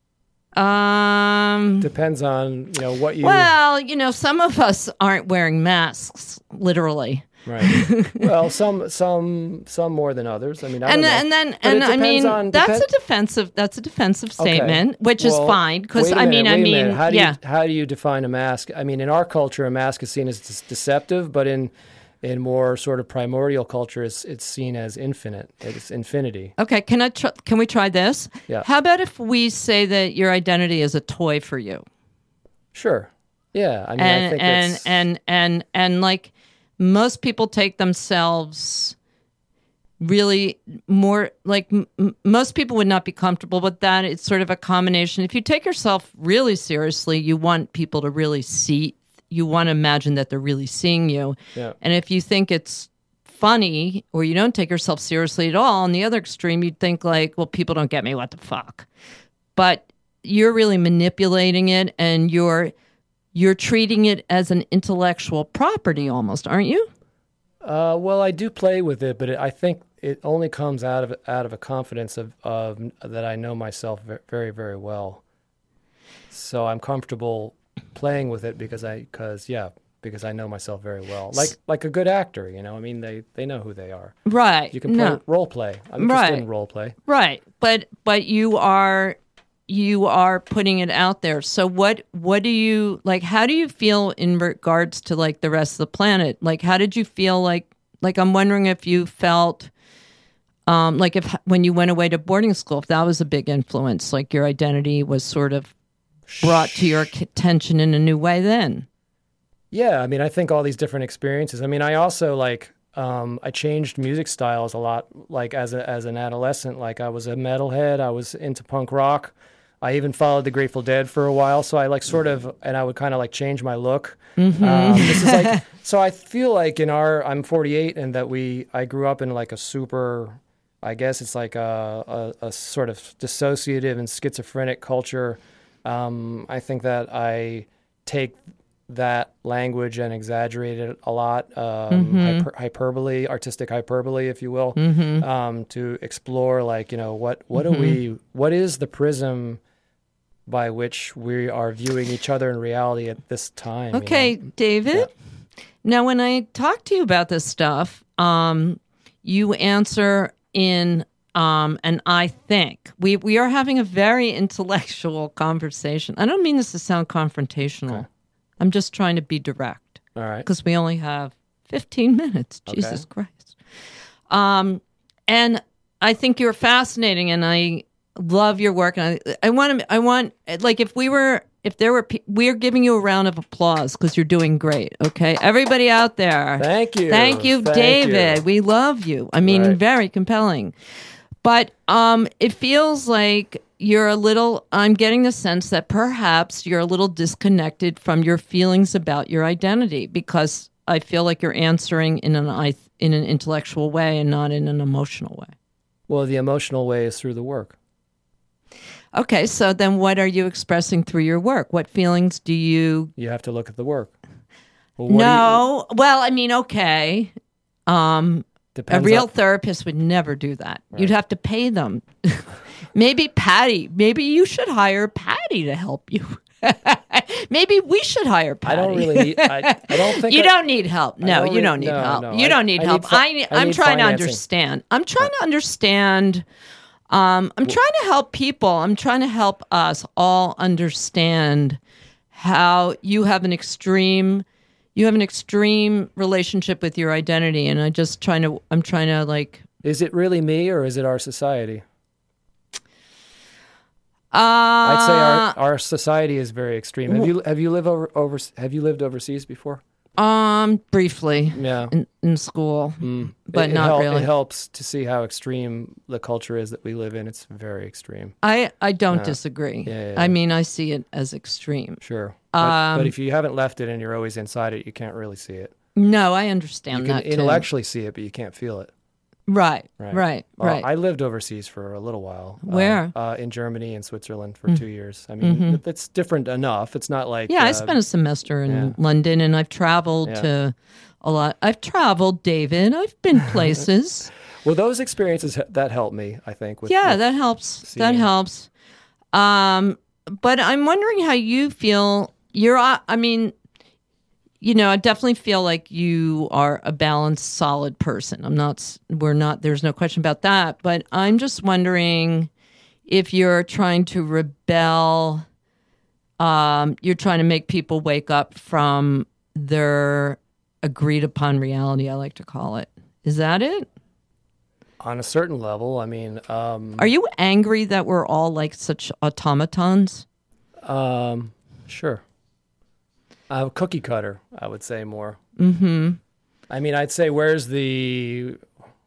um, Depends on, you know, what you. well, you know, some of us aren't wearing masks, literally. Right. Well, some some some more than others. I mean, I And don't know. and then But and it I depends mean on- that's depend- a defensive that's a defensive Okay. statement, which is Well, fine because wait a I minute, mean I wait a mean minute. how do yeah. you how do you define a mask? I mean, in our culture, a mask is seen as dis- deceptive, but in in more sort of primordial culture, it's it's seen as infinite. It's infinity. Okay, can I tr- can we try this? Yeah. How about if we say that your identity is a toy for you? Sure. Yeah. I mean, I and think and, it's, and and and like most people take themselves really more like m- m- most people would not be comfortable with that. It's sort of a combination. If you take yourself really seriously, you want people to really see, you want to imagine that they're really seeing you. Yeah. And if you think it's funny or you don't take yourself seriously at all, on the other extreme, you'd think like, well, people don't get me, what the fuck? But you're really manipulating it and you're you're treating it as an intellectual property almost, aren't you? Uh, well, I do play with it, but it, I think it only comes out of out of a confidence of, of that I know myself ve- very very well. So I'm comfortable playing with it because I because yeah because I know myself very well. Like like a good actor, you know. I mean, they they know who they are. Right. You can play, no. role play. I'm interested Right. in role play. Right. But but you are you are putting it out there. So what what do you like how do you feel in regards to like the rest of the planet? Like how did you feel like like I'm wondering if you felt um like if when you went away to boarding school, if that was a big influence, like your identity was sort of brought to your attention in a new way then. Yeah, I mean, I think all these different experiences. I mean, I also like um, I changed music styles a lot. Like as a as an adolescent, like I was a metalhead. I was into punk rock. I even followed the Grateful Dead for a while. So I like sort of, and I would kind of like change my look. Mm-hmm. Um, this is like, so I feel like in our, I'm forty-eight, and that we, I grew up in like a super, I guess it's like a a, a sort of dissociative and schizophrenic culture. Um, I think that I take that language and exaggerate it a lot, um, Mm-hmm. hyper, hyperbole, artistic hyperbole, if you will, Mm-hmm. um, to explore like, you know, what, what do we, what is the prism by which we are viewing each other in reality at this time? you Okay, know? David. Now, when I talk to you about this stuff, um, you answer in um, and I think we we are having a very intellectual conversation. I don't mean this to sound confrontational. Okay. I'm just trying to be direct All right. because we only have fifteen minutes. Okay. Jesus Christ. Um, and I think you're fascinating, and I love your work. And I, I want to, I want, like, if we were, if there were, pe- we're giving you a round of applause because you're doing great. Okay, everybody out there, Thank you. thank you, Thank David. you. We love you. I mean, Right. very compelling. But um, it feels like you're a little, I'm getting the sense that perhaps you're a little disconnected from your feelings about your identity because I feel like you're answering in an I in an intellectual way and not in an emotional way. Well, the emotional way is through the work. Okay, so then what are you expressing through your work? What feelings do you... You have to look at the work. Well, what do you- No. Well, I mean, okay. Um, a Depends real on- therapist would never do that. You'd have to pay them. Maybe Patty. Maybe you should hire Patty to help you. Maybe we should hire I Patty. don't really need. I, I don't think You I- don't need help. No, don't you re- don't need no, help. no. You I- don't need I help. need fi- I, I I'm need trying to financing. understand. I'm trying to understand. Um, I'm trying to help people. I'm trying to help us all understand how you have an extreme, you have an extreme relationship with your identity, and I just trying to. I'm trying to like. Is it really me or is it our society? Uh, I'd say our, our society is very extreme. Have you have you lived over, over have you lived overseas before? um briefly Yeah, in, in school, Mm. but It- it not hel- really. It helps to see how extreme the culture is that we live in. It's very extreme. I I don't Yeah. disagree. Yeah, yeah, I yeah. mean, I see it as extreme. Sure, but, Um, but if you haven't left it and you're always inside it, you can't really see it. No, I understand You can that too. intellectually see it, but you can't feel it. Right, Right. right, Well, right. I lived overseas for a little while. uh, Where? Uh, in Germany and Switzerland for two years. I mean, it- it's different enough. It's not like yeah, I uh, spent a semester in yeah. London, and I've traveled Yeah. to a lot. I've traveled, David. I've been places. Well, those experiences he- that helped me, I think. With, yeah, with- that helps. That seeing. helps. Um, but I'm wondering how you feel. You're, uh, I mean, you know, I definitely feel like you are a balanced, solid person. I'm not, s- we're not, there's no question about that. But I'm just wondering if you're trying to rebel, um, you're trying to make people wake up from their agreed upon reality, I like to call it. Is that it? on a certain level. I mean, um, Are you angry that we're all like such automatons? um, sure. Uh, cookie cutter, I would say more. Mm-hmm. I mean, I'd say, where's the?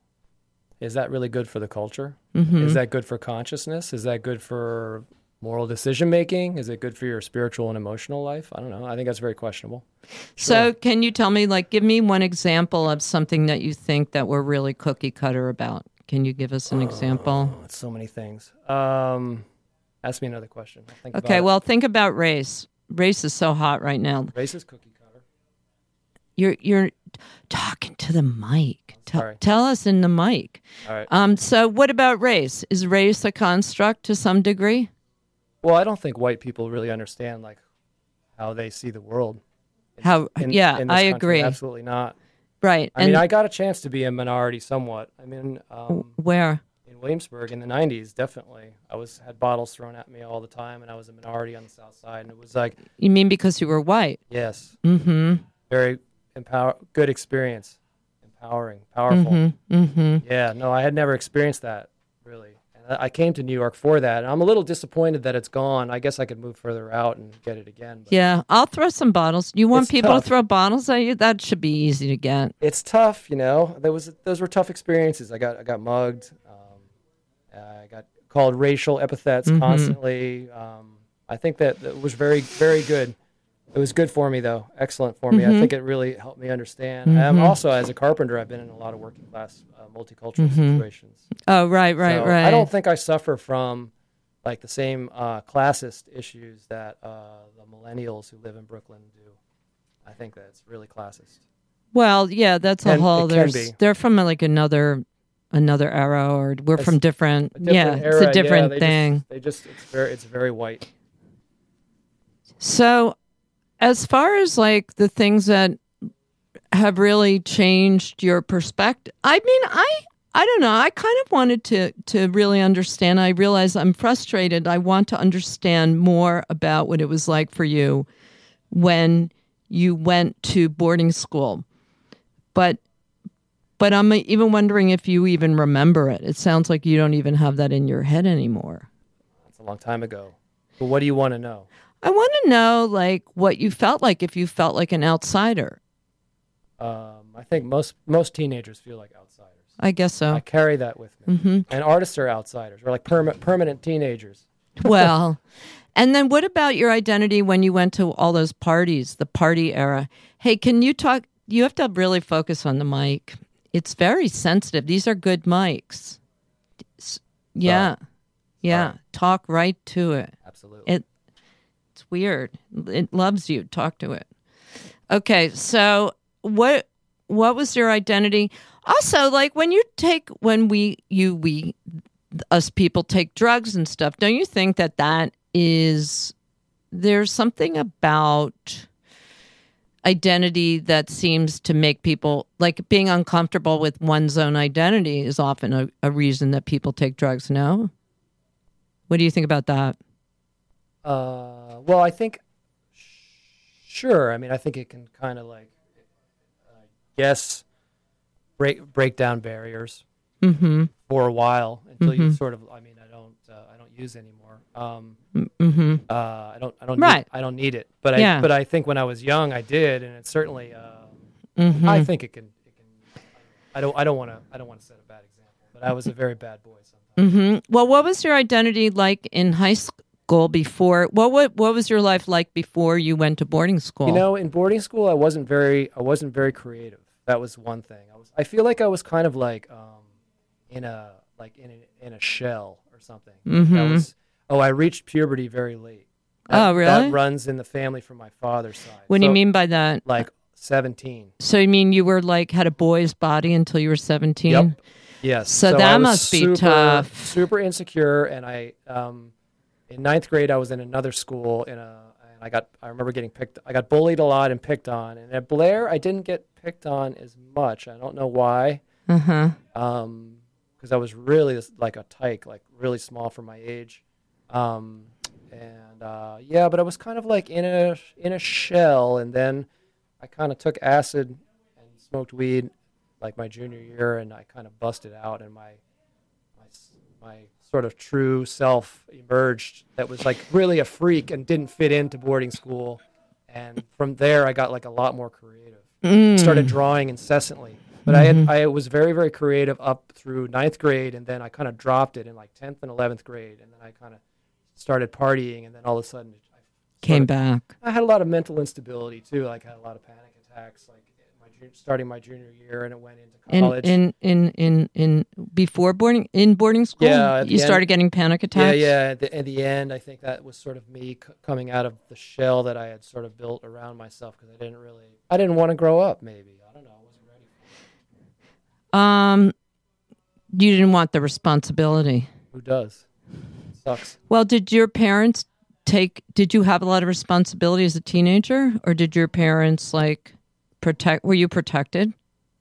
Is that really good for the culture? Mm-hmm. Is that good for consciousness? Is that good for moral decision making? Is it good for your spiritual and emotional life? I don't know. I think that's very questionable. So can you tell me, like, give me one example of something that you think that we're really cookie cutter about? Can you give us an example? Oh, it's so many things. Um, ask me another question. I'll think Okay, about well, think about race. Race is so hot right now. it. Race is cookie cutter. You're you're talking to the mic. Tell, Sorry. tell us in the mic. All right. Um. So, what about race? Is race a construct to some degree? Well, I don't think white people really understand like how they see the world. How? in- yeah, in this I country. agree. Absolutely not. Right. I mean, I got a chance to be a minority somewhat. I mean, um, where? in Williamsburg in the nineties, definitely. I was had bottles thrown at me all the time, and I was a minority on the south side. And it was like, You mean because you were white? yes, Mm-hmm. very empower, good experience, empowering, powerful. Mm-hmm. Mm-hmm. Yeah, no, I had never experienced that really. And I I came to New York for that, and I'm a little disappointed that it's gone. I guess I could move further out and get it again. But Yeah, I'll throw some bottles. You want It's people tough. to throw bottles at you? That should be easy to get. it's tough, you know. There was those were tough experiences. I got I got mugged. Um, I got called racial epithets Mhm. constantly. Um, I think that, that was very very good. It was good for me though, excellent for me. I Mhm. think it really helped me understand. Um, Mhm. also, as a carpenter, I've been in a lot of working class, uh, multicultural Mhm. situations. Oh, right, right, So right. I don't think I suffer from like the same uh, classist issues that uh, the millennials who live in Brooklyn do. I think that it's really classist. Well, yeah, that's a Can- whole. it can There's be. they're from like another another era, or we're It's from different. A different yeah, era, it's a yeah, different they thing. Just, they just it's very it's very white. So, as far as like the things that have really changed your perspective, I mean, I I don't know. I kind of wanted to to really understand. I realize I'm frustrated. I want to understand more about what it was like for you when you went to boarding school. But but I'm even wondering if you even remember it. It sounds like you don't even have that in your head anymore. It's a long time ago. But what do you want to know? I want to know, like, what you felt like if you felt like an outsider. Um, I think most most teenagers feel like outsiders. I guess I so. carry that with me. hmm And artists are outsiders. We're like perma- permanent teenagers. Well, and then what about your identity when you went to all those parties, the party era? Hey, can you talk? You have to really focus on the mic. It's very sensitive. These are good mics. S- Yeah. Yeah. Sorry. Talk right to it. Absolutely. It It's weird. It loves you. Talk to it. Okay, so what what was your identity? Also, like when you take when we you we us people take drugs and stuff, don't you think that that is there's something about identity that seems to make people like being uncomfortable with one's own identity is often a, a reason that people take drugs. No? What do you think about that? Uh, well, I think, sure. I mean, I think it can kind of like, uh, yes, break break down barriers Mm-hmm. for a while until Mm-hmm. you sort of. I mean, I don't uh, I don't use anymore. Um, Mm-hmm. uh, I don't I don't Right. need, I don't need it. But Yeah. I but I think when I was young, I did, and it certainly. Uh, Mm-hmm. I think it can. It can. I don't. I don't want to. I don't want to set a bad example. But I was a very bad boy sometimes. Mm-hmm. Well, what was your identity like in high school before? What what what was your life like before you went to boarding school? You know, in boarding school, I wasn't very. I wasn't very creative. That was one thing. I was. I feel like I was kind of like um, in a like in a, in a shell or something. Mhm. I was. Oh, I reached puberty very late. That, Oh, really? That runs in the family from my father's side. what do you So, mean by that? Like seventeen. So you mean you were like had a boy's body until you were seventeen? Yep. Yes. So I that was must be super, tough. Super insecure, and I, um, in ninth grade, I was in another school in a, and I got, I remember getting picked. I got bullied a lot and picked on. And at Blair, I didn't get picked on as much. I don't know why. Uh huh. Um, because I was really this- like a tyke, like really small for my age. Um, and uh, yeah, but I was kind of like in a in a shell, and then I kind of took acid and smoked weed like my junior year, and I kind of busted out, and my my s- my sort of true self emerged. That was like really a freak and didn't fit into boarding school. And from there, I got like a lot more creative. Mm. Started drawing incessantly. But I had I was very very creative up through ninth grade, and then I kind of dropped it in like tenth and eleventh grade, and then I kind of started partying, and then all of a sudden I Came sort of- back. I had a lot of mental instability too. Like I had a lot of panic attacks, like my ju- starting my junior year, and it went into In college. in in in in before boarding in boarding school. Yeah, at the You end- started getting panic yeah, attacks. yeah. At the, at the end, I think that was sort of me c- coming out of the shell that I had sort of built around myself because I didn't really, I didn't want to grow up. Maybe I don't know. I wasn't ready for it. Um, you didn't want the responsibility. Who does? Sucks. Well, did your parents take? Did you have a lot of responsibility as a teenager, or did your parents like protect? Were you protected?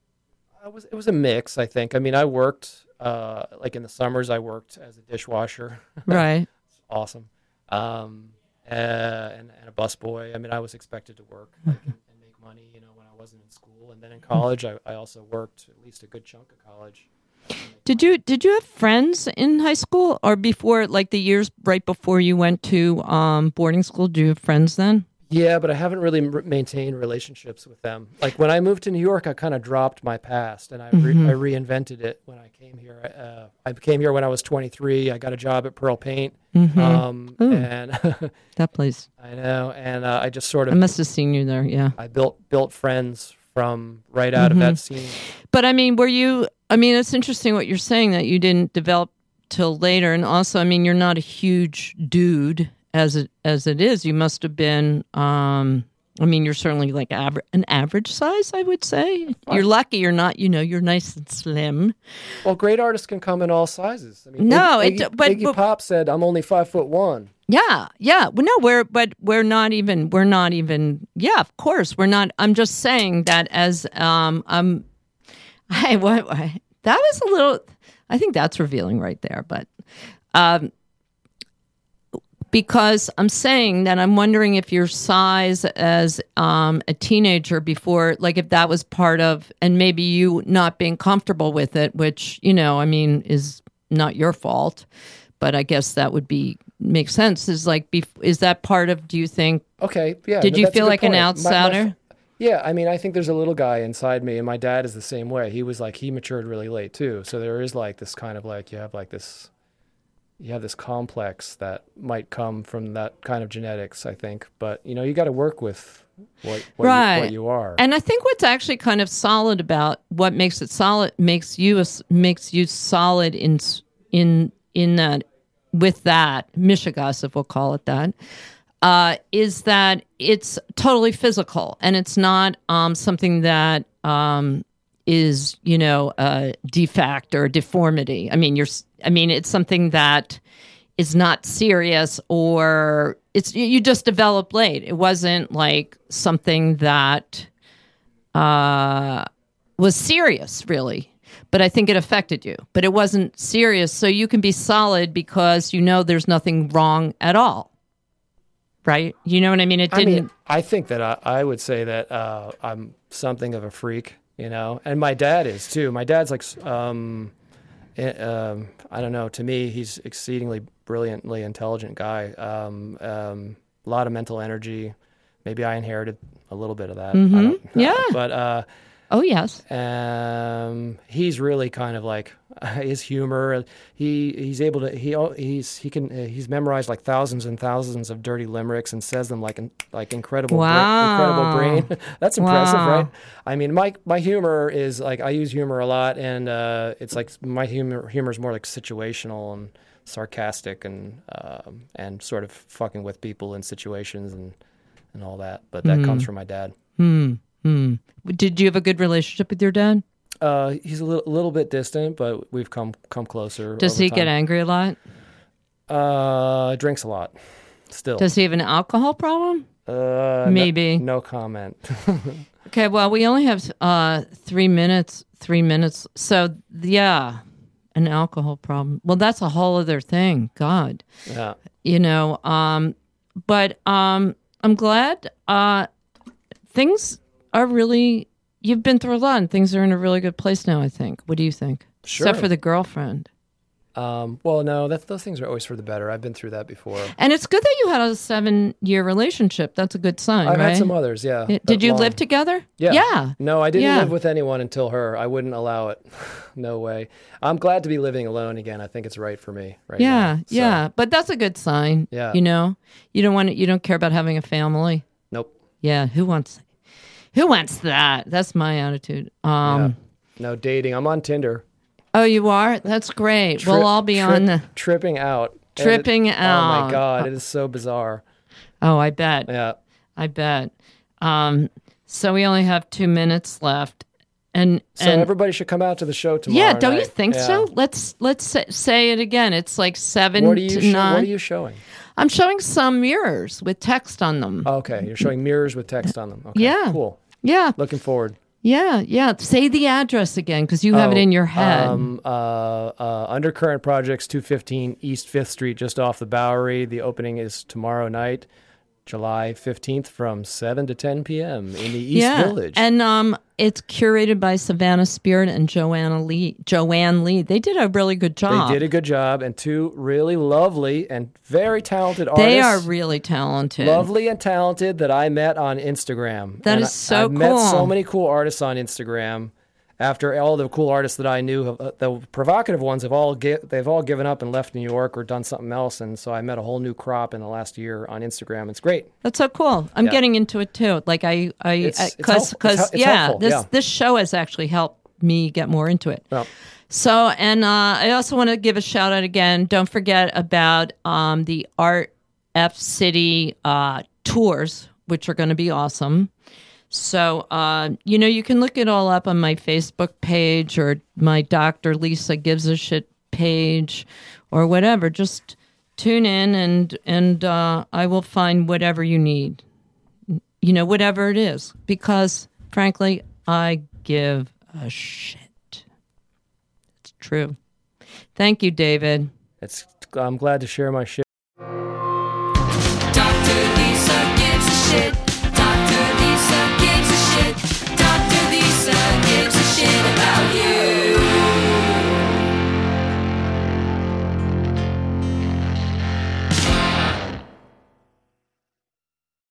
I was. It was a mix. I think. I mean, I worked. Uh, like in the summers, I worked as a dishwasher. Right. Awesome. Um, uh, and, and a busboy. I mean, I was expected to work like, and, and make money. You know, when I wasn't in school, and then in college, I, I also worked at least a good chunk of college. Did you did you have friends in high school or before, like the years right before you went to um, boarding school? Do you have friends then? Yeah, but I haven't really m- maintained relationships with them. Like when I moved to New York, I kind of dropped my past, and I re- Mhm. I reinvented it when I came here. Uh, I came here when I was twenty-three. I got a job at Pearl Paint, Mhm. um, Ooh. and That place. I know, and uh, I just sort I of must have seen you there. Yeah. I built built friends from right out Mhm. of that scene. But I mean, were you? I mean, it's interesting what you're saying that you didn't develop till later, and also, I mean, you're not a huge dude as it as it is. You must have been. Um, I mean, you're certainly like aver- an average size, I would say. You're lucky you're not. You know, you're nice and slim. Well, great artists can come in all sizes. I mean, No, Iggy, it- Iggy, but- Iggy but- Pop said, "I'm only five foot one." Yeah, yeah. Well, no, we're but we're not even. We're not even. Yeah, of course, we're not. I'm just saying that as um um, I what I, that was a little. I think that's revealing right there, but um, because I'm saying that I'm wondering if your size as um a teenager before, like if that was part of, and maybe you not being comfortable with it, which you know, I mean, is not your fault. But I guess that would be make sense. Is like, bef- is that part of? Do you think? Okay, yeah. Did no, you that's a feel good like an point. My- my outsider? f- yeah, I mean, I think there's a little guy inside me, and my dad is the same way. He was like, he matured really late too. So there is like this kind of like you have like this, you have this complex that might come from that kind of genetics, I think. But you know, you got to work with what what, Right. you, what you are. And I think what's actually kind of solid about what makes it solid makes you a s makes you solid in s- in in that with that Michigas, if we'll call it that, uh, is that it's totally physical, and it's not um, something that um, is, you know, a defect or a deformity. I mean, you're. I mean, it's something that is not serious, or it's you just developed late. It wasn't like something that uh, was serious, really. But I think it affected you. But it wasn't serious, so you can be solid because you know there's nothing wrong at all. Right? You know what I mean? It didn't. I mean, I think that I, I would say that uh, I'm something of a freak, you know, and my dad is too. My dad's like, um, eh, um, I don't know. To me, he's exceedingly brilliantly intelligent guy. Um, um, a lot of mental energy. Maybe I inherited a little bit of that. Mm-hmm. I don't, Yeah. But uh, oh yes. Um, he's really kind of like uh, his humor. He he's able to he he's he can uh, he's memorized like thousands and thousands of dirty limericks and says them like in, like incredible Wow. bra- incredible brain. That's impressive, Wow. right? I mean, my my humor is like I use humor a lot, and uh, it's like my humor humor is more like situational and sarcastic and um, and sort of fucking with people in situations and and all that. But that Mm. comes from my dad. Hmm. Hmm. Did you have a good relationship with your dad? Uh, he's a little, little bit distant, but we've come come closer. Does over he time. get angry a lot? Uh, drinks a lot. Still. Does he have an alcohol problem? uh, no- Maybe. No, comment. Okay, well, we only have uh, three minutes. Three minutes. So, yeah, an alcohol problem. Well, that's a whole other thing. God, Yeah. you know. Um, but um, I'm glad uh, things are really. You've been through a lot, and things are in a really good place now. I think. What do you think? Sure. Except for the girlfriend. Um, well, no, that, those things are always for the better. I've been through that before. And it's good that you had a seven-year relationship. That's a good sign, I've right? had some others, yeah. Yeah. but Did you long. live together? Yeah. Yeah. No, I didn't Yeah. live with anyone until her. I wouldn't allow it. No way. I'm glad to be living alone again. I think it's right for me right Yeah, now. So, yeah. But that's a good sign. Yeah. You know, you don't want to, you don't care about having a family. Nope. Yeah. Who wants? Who wants that? That's my attitude. Um. Yeah. No dating. I'm on Tinder. Oh, you are? That's great. Tri- we'll all be trip- on the. tripping out. And it- Tripping Oh out. my god, it is so bizarre. Oh, I bet. Yeah. I bet. Um. So we only have two minutes left, and So and everybody should come out to the show tomorrow. yeah, don't you night. think Yeah. so? Let's let's say, say it again. It's like seven What are you? to Show, nine. what are you showing? I'm showing some mirrors with text on them. Okay, you're showing mirrors with text on them. Okay, Yeah. cool. Yeah, Looking forward. yeah, yeah. Say the address again because you have it Oh, in your head. Um, uh, uh, Undercurrent Projects, two fifteen East Fifth Street, just off the Bowery. The opening is tomorrow night, July fifteenth, from seven to ten p.m. in the East yeah, Village. and um, it's curated by Savannah Spirit and Joanna Lee. Joanne Lee. They did a really good they job. did a good job, and two really lovely and very talented artists. They are really talented. Lovely and talented that I met on Instagram. That And is so I've met so cool. many cool artists on Instagram. After all the cool artists that I knew, have, uh, the provocative ones have all gi- they've all given up and left New York or done something else, and so I met a whole new crop in the last year on Instagram. It's great. That's so cool. I'm Yeah. getting into it too. Like I, I, It's- it's because helpful. It's hel- it's yeah, helpful, this yeah. this show has actually helped me get more into it. Well, So, and uh, I also want to give a shout out again. Don't forget about um, the Art F City uh, tours, which are going to be awesome. So, uh, you know, you can look it all up on my Facebook page or my Doctor Lisa Gives a Shit page or whatever. Just tune in and and uh, I will find whatever you need. You know, whatever it is, because frankly, I give a shit. It's true. Thank you, David. it's I'm glad to share my shit.